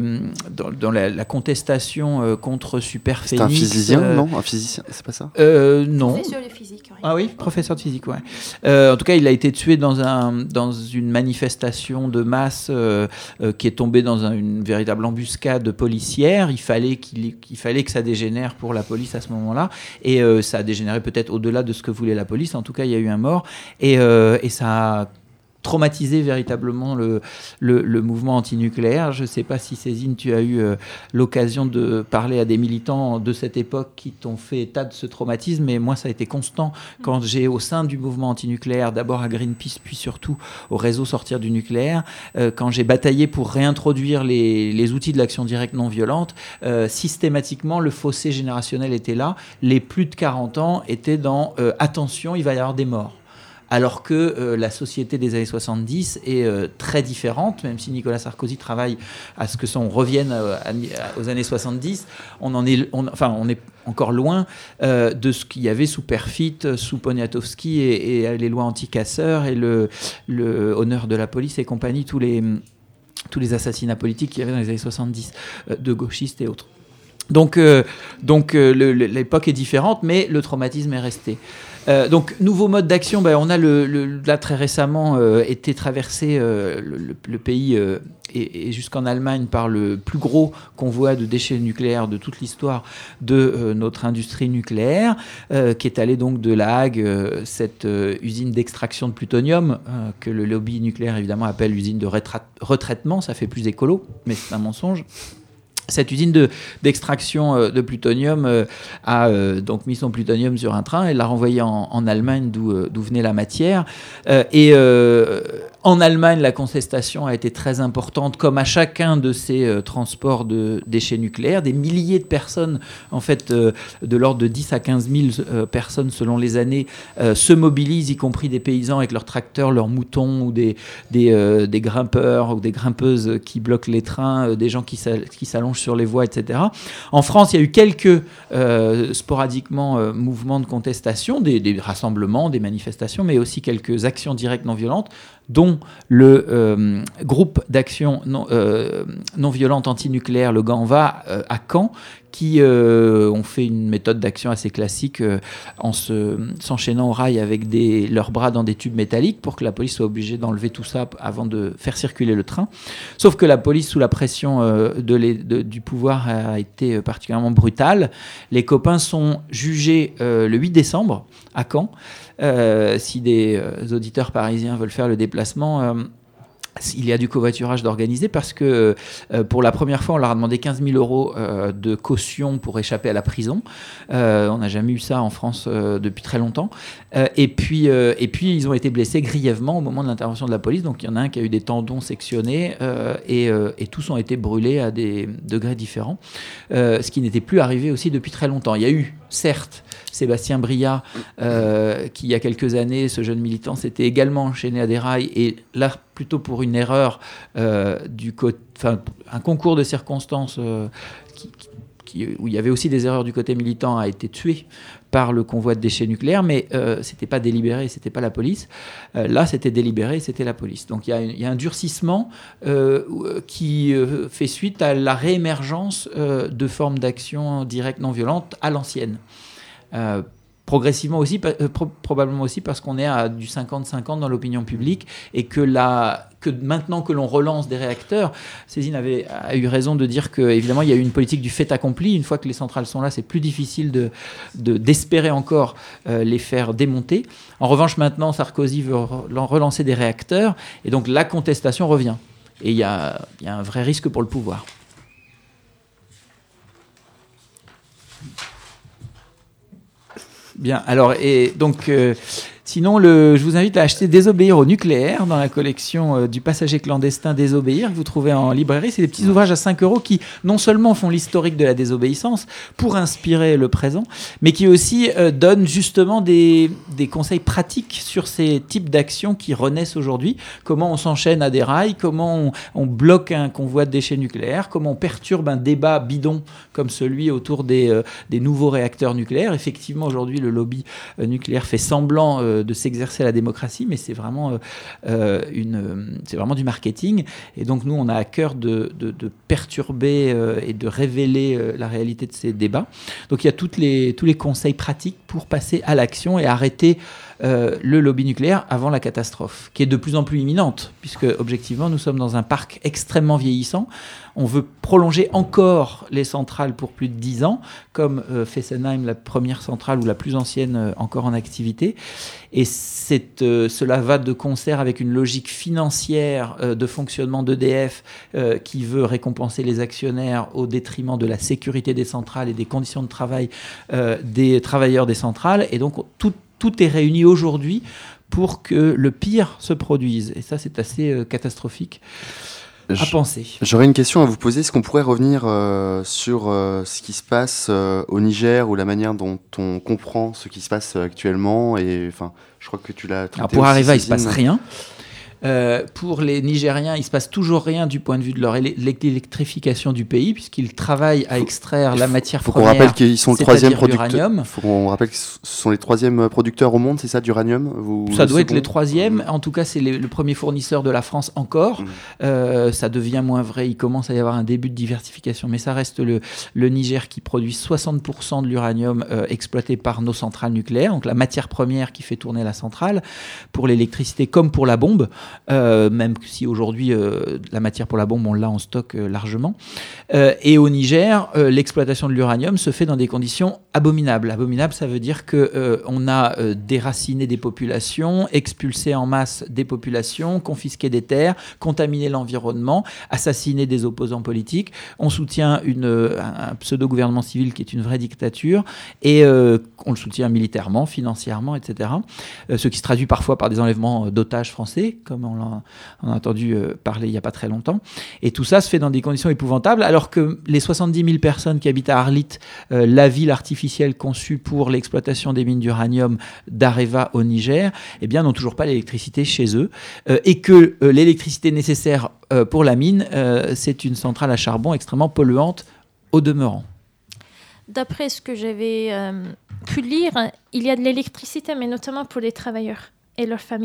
la contestation contre Superphénix... C'est un physicien, non ? Un physicien, c'est pas ça ? Non. Professeur de physique, oui. Ah oui, professeur de physique, ouais. En tout cas, il a été tué dans une manifestation de masse qui est tombée dans une véritable embuscade policière. Il fallait que ça dégénère pour la police à ce moment-là, et ça a dégénéré peut-être au-delà de ce que voulait la police. En tout cas, il y a eu un mort, et ça a traumatisé véritablement le mouvement antinucléaire. Je ne sais pas si, Cézine, tu as eu l'occasion de parler à des militants de cette époque qui t'ont fait état de ce traumatisme, mais moi, ça a été constant quand j'ai, au sein du mouvement antinucléaire, d'abord à Greenpeace, puis surtout au réseau Sortir du nucléaire, quand j'ai bataillé pour réintroduire les outils de l'action directe non violente, systématiquement, le fossé générationnel était là. Les plus de 40 ans étaient dans « attention, il va y avoir des morts ». Alors que la société des années 70 est très différente, même si Nicolas Sarkozy travaille à ce que on revienne aux années 70, on est encore loin de ce qu'il y avait sous Perfit, sous Poniatowski et les lois anti-casseurs et le honneur de la police et compagnie, tous les assassinats politiques qu'il y avait dans les années 70, de gauchistes et autres. Donc l'époque est différente, mais le traumatisme est resté. Donc, nouveau mode d'action, on a là très récemment été traversé le pays et jusqu'en Allemagne par le plus gros convoi de déchets nucléaires de toute l'histoire de notre industrie nucléaire, qui est allé donc de La Hague, cette usine d'extraction de plutonium, que le lobby nucléaire évidemment appelle usine de retraitement, ça fait plus écolo, mais c'est un mensonge. Cette usine d'extraction de plutonium a donc mis son plutonium sur un train et l'a renvoyé en Allemagne d'où venait la matière. En Allemagne, la contestation a été très importante, comme à chacun de ces transports de déchets nucléaires. Des milliers de personnes, en fait, de l'ordre de 10 à 15 000 personnes selon les années, se mobilisent, y compris des paysans avec leurs tracteurs, leurs moutons, ou des grimpeurs ou des grimpeuses qui bloquent les trains, des gens qui s'allongent sur les voies, etc. En France, il y a eu quelques sporadiquement mouvements de contestation, des rassemblements, des manifestations, mais aussi quelques actions directes non violentes, dont le groupe d'action non violente antinucléaire, le GANVA, à Caen, qui ont fait une méthode d'action assez classique en s'enchaînant au rail avec leurs bras dans des tubes métalliques pour que la police soit obligée d'enlever tout ça avant de faire circuler le train. Sauf que la police, sous la pression du pouvoir, a été particulièrement brutale. Les copains sont jugés le 8 décembre à Caen. Si des auditeurs parisiens veulent faire le déplacement, il y a du covoiturage d'organiser parce que pour la première fois, on leur a demandé 15 000 euros de caution pour échapper à la prison. On n'a jamais eu ça en France depuis très longtemps. Et puis, ils ont été blessés grièvement au moment de l'intervention de la police. Donc, il y en a un qui a eu des tendons sectionnés et tous ont été brûlés à des degrés différents. Ce qui n'était plus arrivé aussi depuis très longtemps. Il y a eu, certes, Sébastien Brillat, qui il y a quelques années, ce jeune militant, s'était également enchaîné à des rails, et là, plutôt pour une erreur, un concours de circonstances où il y avait aussi des erreurs du côté militant, a été tué par le convoi de déchets nucléaires, mais c'était pas délibéré, c'était pas la police. Là, c'était délibéré, c'était la police. Donc il y a un durcissement qui fait suite à la réémergence de formes d'action directe non violente à l'ancienne. Progressivement aussi, probablement aussi parce qu'on est à du 50-50 dans l'opinion publique et que maintenant que l'on relance des réacteurs, Cézine a eu raison de dire qu'évidemment il y a eu une politique du fait accompli. Une fois que les centrales sont là, c'est plus difficile d'espérer encore les faire démonter. En revanche, maintenant, Sarkozy veut relancer des réacteurs et donc la contestation revient. Et il y a un vrai risque pour le pouvoir. Bien, alors, et donc, sinon, je vous invite à acheter Désobéir au nucléaire dans la collection du passager clandestin Désobéir que vous trouvez en librairie. C'est des petits ouvrages à 5 € qui, non seulement font l'historique de la désobéissance pour inspirer le présent, mais qui aussi donnent justement des conseils pratiques sur ces types d'actions qui renaissent aujourd'hui. Comment on s'enchaîne à des rails, comment on bloque un convoi de déchets nucléaires, comment on perturbe un débat bidon comme celui autour des nouveaux réacteurs nucléaires. Effectivement, aujourd'hui, le lobby nucléaire fait semblant de s'exercer à la démocratie, mais c'est vraiment du marketing. Et donc, nous, on a à cœur de perturber et de révéler la réalité de ces débats. Donc, il y a tous les conseils pratiques pour passer à l'action et arrêter le lobby nucléaire avant la catastrophe, qui est de plus en plus imminente, puisque, objectivement, nous sommes dans un parc extrêmement vieillissant. On veut prolonger encore les centrales pour plus de 10 ans, comme Fessenheim, la première centrale ou la plus ancienne encore en activité. Et cela va de concert avec une logique financière de fonctionnement d'EDF qui veut récompenser les actionnaires au détriment de la sécurité des centrales et des conditions de travail des travailleurs des centrales. Et donc, tout est réuni aujourd'hui pour que le pire se produise. Et ça, c'est assez catastrophique à penser. J'aurais une question à vous poser. Est-ce qu'on pourrait revenir sur ce qui se passe au Niger ou la manière dont on comprend ce qui se passe actuellement et, je crois que tu l'as traité. Alors pour aussi, Areva, il ne se Cézine. passe rien. Pour les Nigériens, il ne se passe toujours rien du point de vue de leur l'électrification du pays, puisqu'ils travaillent à extraire la matière première. Faut qu'on rappelle qu'ils sont le troisième producteur. L'uranium. Faut qu'on rappelle que ce sont les troisièmes producteurs au monde, c'est ça, d'uranium Ça doit être les troisièmes. En tout cas, c'est le premier fournisseur de la France encore. Ça devient moins vrai. Il commence à y avoir un début de diversification, mais ça reste le Niger qui produit 60% de l'uranium exploité par nos centrales nucléaires. Donc la matière première qui fait tourner la centrale pour l'électricité comme pour la bombe. Même si aujourd'hui la matière pour la bombe on l'a en stock largement. Et au Niger, l'exploitation de l'uranium se fait dans des conditions abominables. Abominable, ça veut dire qu'on a déraciné des populations, expulsé en masse des populations, confisqué des terres, contaminé l'environnement, assassiné des opposants politiques. On soutient un pseudo-gouvernement civil qui est une vraie dictature et on le soutient militairement, financièrement, etc. Ce qui se traduit parfois par des enlèvements d'otages français, comme on a entendu parler il n'y a pas très longtemps. Et tout ça se fait dans des conditions épouvantables, alors que les 70 000 personnes qui habitent à Arlit, la ville artificielle conçue pour l'exploitation des mines d'uranium d'Areva au Niger, eh bien, n'ont toujours pas l'électricité chez eux. Et que l'électricité nécessaire pour la mine, c'est une centrale à charbon extrêmement polluante au demeurant. D'après ce que j'avais pu lire, il y a de l'électricité, mais notamment pour les travailleurs et leurs familles.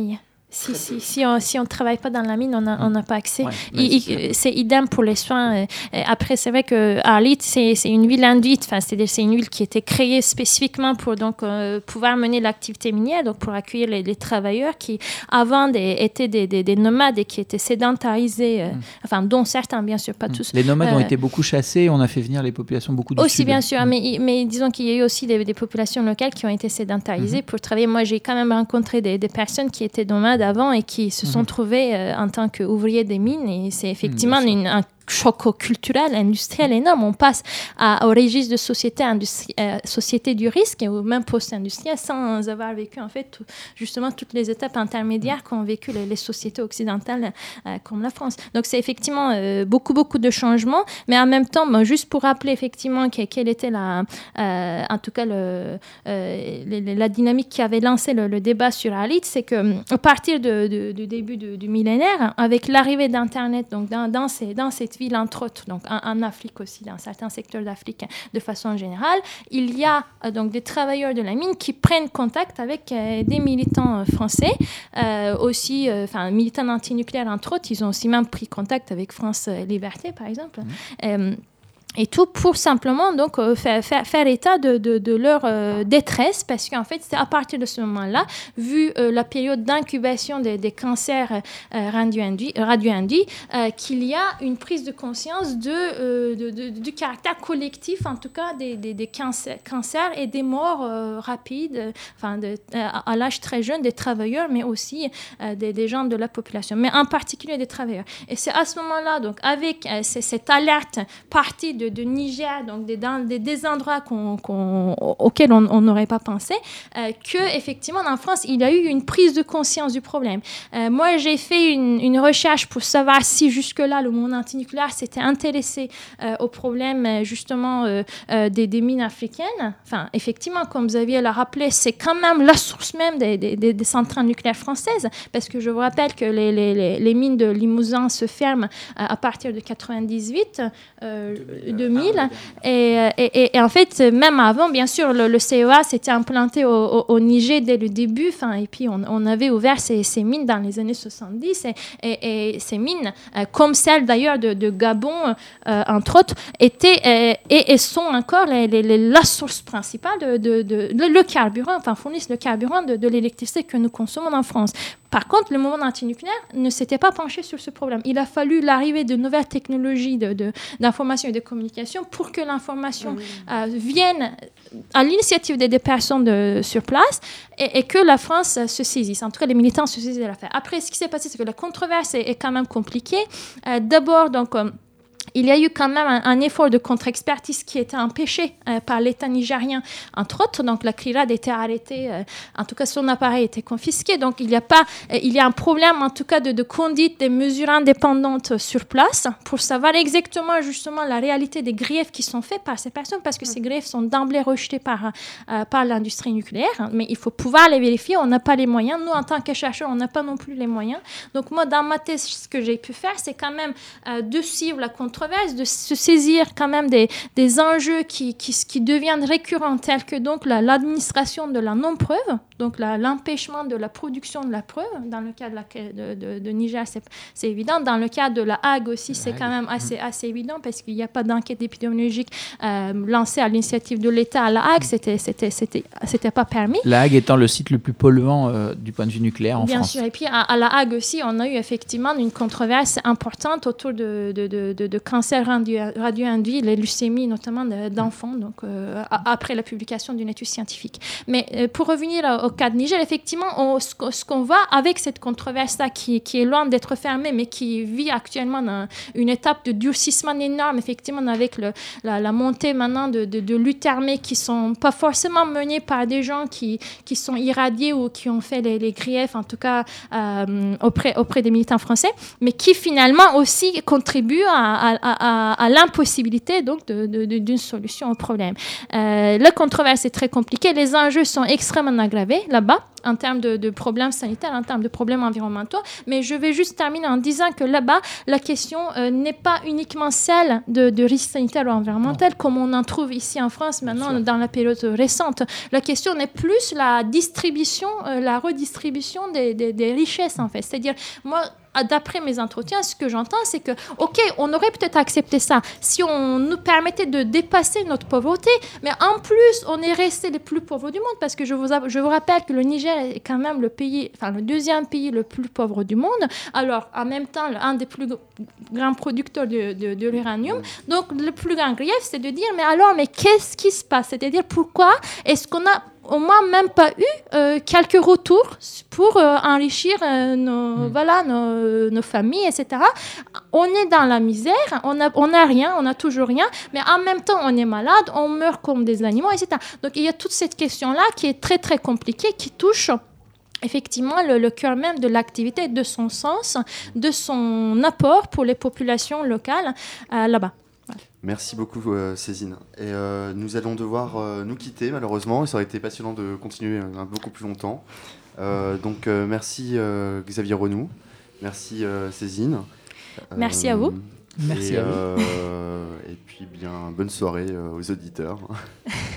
Si on ne travaille pas dans la mine, on n'a pas accès. Ouais, c'est idem pour les soins. Après, c'est vrai que Arlit, c'est une ville induite, c'est-à-dire c'est une ville qui a été créée spécifiquement pour pouvoir mener l'activité minière, donc pour accueillir les travailleurs qui, avant, étaient des nomades et qui étaient sédentarisés, dont certains, bien sûr, pas tous. Les nomades ont été beaucoup chassés, on a fait venir les populations beaucoup du aussi, sud. bien sûr, mais disons qu'il y a eu aussi des populations locales qui ont été sédentarisées pour travailler. Moi, j'ai quand même rencontré des personnes qui étaient nomades avant et qui se sont trouvés en tant qu'ouvriers des mines, et c'est effectivement un choc culturel, industriel énorme. On passe au registre de société du risque et au même post-industriel sans avoir vécu en fait justement toutes les étapes intermédiaires qu'ont vécu les sociétés occidentales comme la France. Donc c'est effectivement beaucoup de changements, mais en même temps, juste pour rappeler effectivement quelle était en tout cas la dynamique qui avait lancé le débat sur Arlit, c'est que à partir du début du millénaire, avec l'arrivée d'Internet, donc dans cette ville, entre autres, donc en Afrique aussi, dans certains secteurs d'Afrique de façon générale, il y a donc des travailleurs de la mine qui prennent contact avec des militants français, aussi, militants antinucléaires entre autres. Ils ont aussi même pris contact avec France Liberté, par exemple. Et tout pour simplement donc faire état de leur détresse, parce qu'en fait c'est à partir de ce moment-là, vu la période d'incubation des cancers radio-induits, qu'il y a une prise de conscience du caractère collectif, en tout cas des cancers et des morts rapides, à l'âge très jeune des travailleurs, mais aussi des gens de la population, mais en particulier des travailleurs. Et c'est à ce moment-là, donc avec cette alerte partie de Niger, donc des endroits auxquels on n'aurait pas pensé, que effectivement en France il y a eu une prise de conscience du problème. Moi j'ai fait une recherche pour savoir si jusque-là le monde antinucléaire s'était intéressé au problème justement des mines africaines. Effectivement, comme Xavier l'a rappelé, c'est quand même la source même des centrales nucléaires françaises, parce que je vous rappelle que les mines de Limousin se ferment à partir de 98, 2000, et en fait même avant, bien sûr, le CEA s'était implanté au Niger dès le début, et puis on avait ouvert ces mines dans les années 70, et ces mines, comme celles d'ailleurs de Gabon, entre autres, étaient et sont encore la source principale le carburant, fournissent le carburant de l'électricité que nous consommons en France. Par contre, le mouvement antinucléaire ne s'était pas penché sur ce problème. Il a fallu l'arrivée de nouvelles technologies d'information et de communication pour que l'information vienne à l'initiative des personnes sur place, et que la France se saisisse. En tout cas, les militants se saisissent de l'affaire. Après, ce qui s'est passé, c'est que la controverse est quand même compliquée. D'abord, donc... il y a eu quand même un effort de contre-expertise qui était empêché par l'État nigérien, entre autres. Donc, la CRIRAD était arrêtée. En tout cas, son appareil était confisqué. Donc, il y a un problème, en tout cas, de conduite des mesures indépendantes sur place pour savoir exactement, justement, la réalité des griefs qui sont faits par ces personnes, parce que ces griefs sont d'emblée rejetés par l'industrie nucléaire. Mais il faut pouvoir les vérifier. On n'a pas les moyens. Nous, en tant que chercheurs, on n'a pas non plus les moyens. Donc, moi, dans ma thèse, ce que j'ai pu faire, c'est quand même de suivre la controverse, de se saisir quand même des enjeux qui deviennent récurrents, tels que donc l'administration de la non-preuve, donc l'empêchement de la production de la preuve. Dans le cas de Niger, c'est évident. Dans le cas de la Hague aussi, c'est quand même assez évident, parce qu'il n'y a pas d'enquête épidémiologique lancée à l'initiative de l'État à la Hague. C'était pas permis. La Hague étant le site le plus polluant du point de vue nucléaire en France. Bien sûr. Et puis à la Hague aussi, on a eu effectivement une controverse importante autour de cancers radio-induits, les leucémies notamment d'enfants, donc après la publication d'une étude scientifique. Mais pour revenir au cas de Niger, effectivement, ce qu'on voit avec cette controverse-là, qui est loin d'être fermée, mais qui vit actuellement dans une étape de durcissement énorme, effectivement, avec la montée maintenant de luttes armées qui ne sont pas forcément menées par des gens qui sont irradiés ou qui ont fait les griefs, en tout cas auprès des militants français, mais qui finalement aussi contribuent à à l'impossibilité donc d'une solution au problème. La controverse est très compliquée. Les enjeux sont extrêmement aggravés là-bas en termes de problèmes sanitaires, en termes de problèmes environnementaux. Mais je vais juste terminer en disant que là-bas, la question n'est pas uniquement celle de risques sanitaires ou environnementaux, comme on en trouve ici en France maintenant dans la période récente. La question n'est plus la distribution, la redistribution des richesses, en fait. C'est-à-dire, moi, d'après mes entretiens, ce que j'entends, c'est que, OK, on aurait peut-être accepté ça si on nous permettait de dépasser notre pauvreté, mais en plus, on est resté les plus pauvres du monde, parce que je vous rappelle que le Niger est quand même le deuxième pays le plus pauvre du monde, alors en même temps, un des plus grands producteurs de l'uranium. Donc, le plus grand grief, c'est de dire, mais qu'est-ce qui se passe? C'est-à-dire, pourquoi est-ce qu'on a au moins même pas eu quelques retours pour enrichir nos familles, etc. On est dans la misère, on a rien, on a toujours rien, mais en même temps, on est malade, on meurt comme des animaux, etc. Donc, il y a toute cette question-là qui est très, très compliquée, qui touche effectivement le cœur même de l'activité, de son sens, de son apport pour les populations locales là-bas. Merci beaucoup, Cézine. Et nous allons devoir nous quitter, malheureusement. Ça aurait été passionnant de continuer beaucoup plus longtemps. Donc, merci Xavier Renou. Merci Cézine. Merci à vous. Merci à vous. Et puis, bonne soirée aux auditeurs.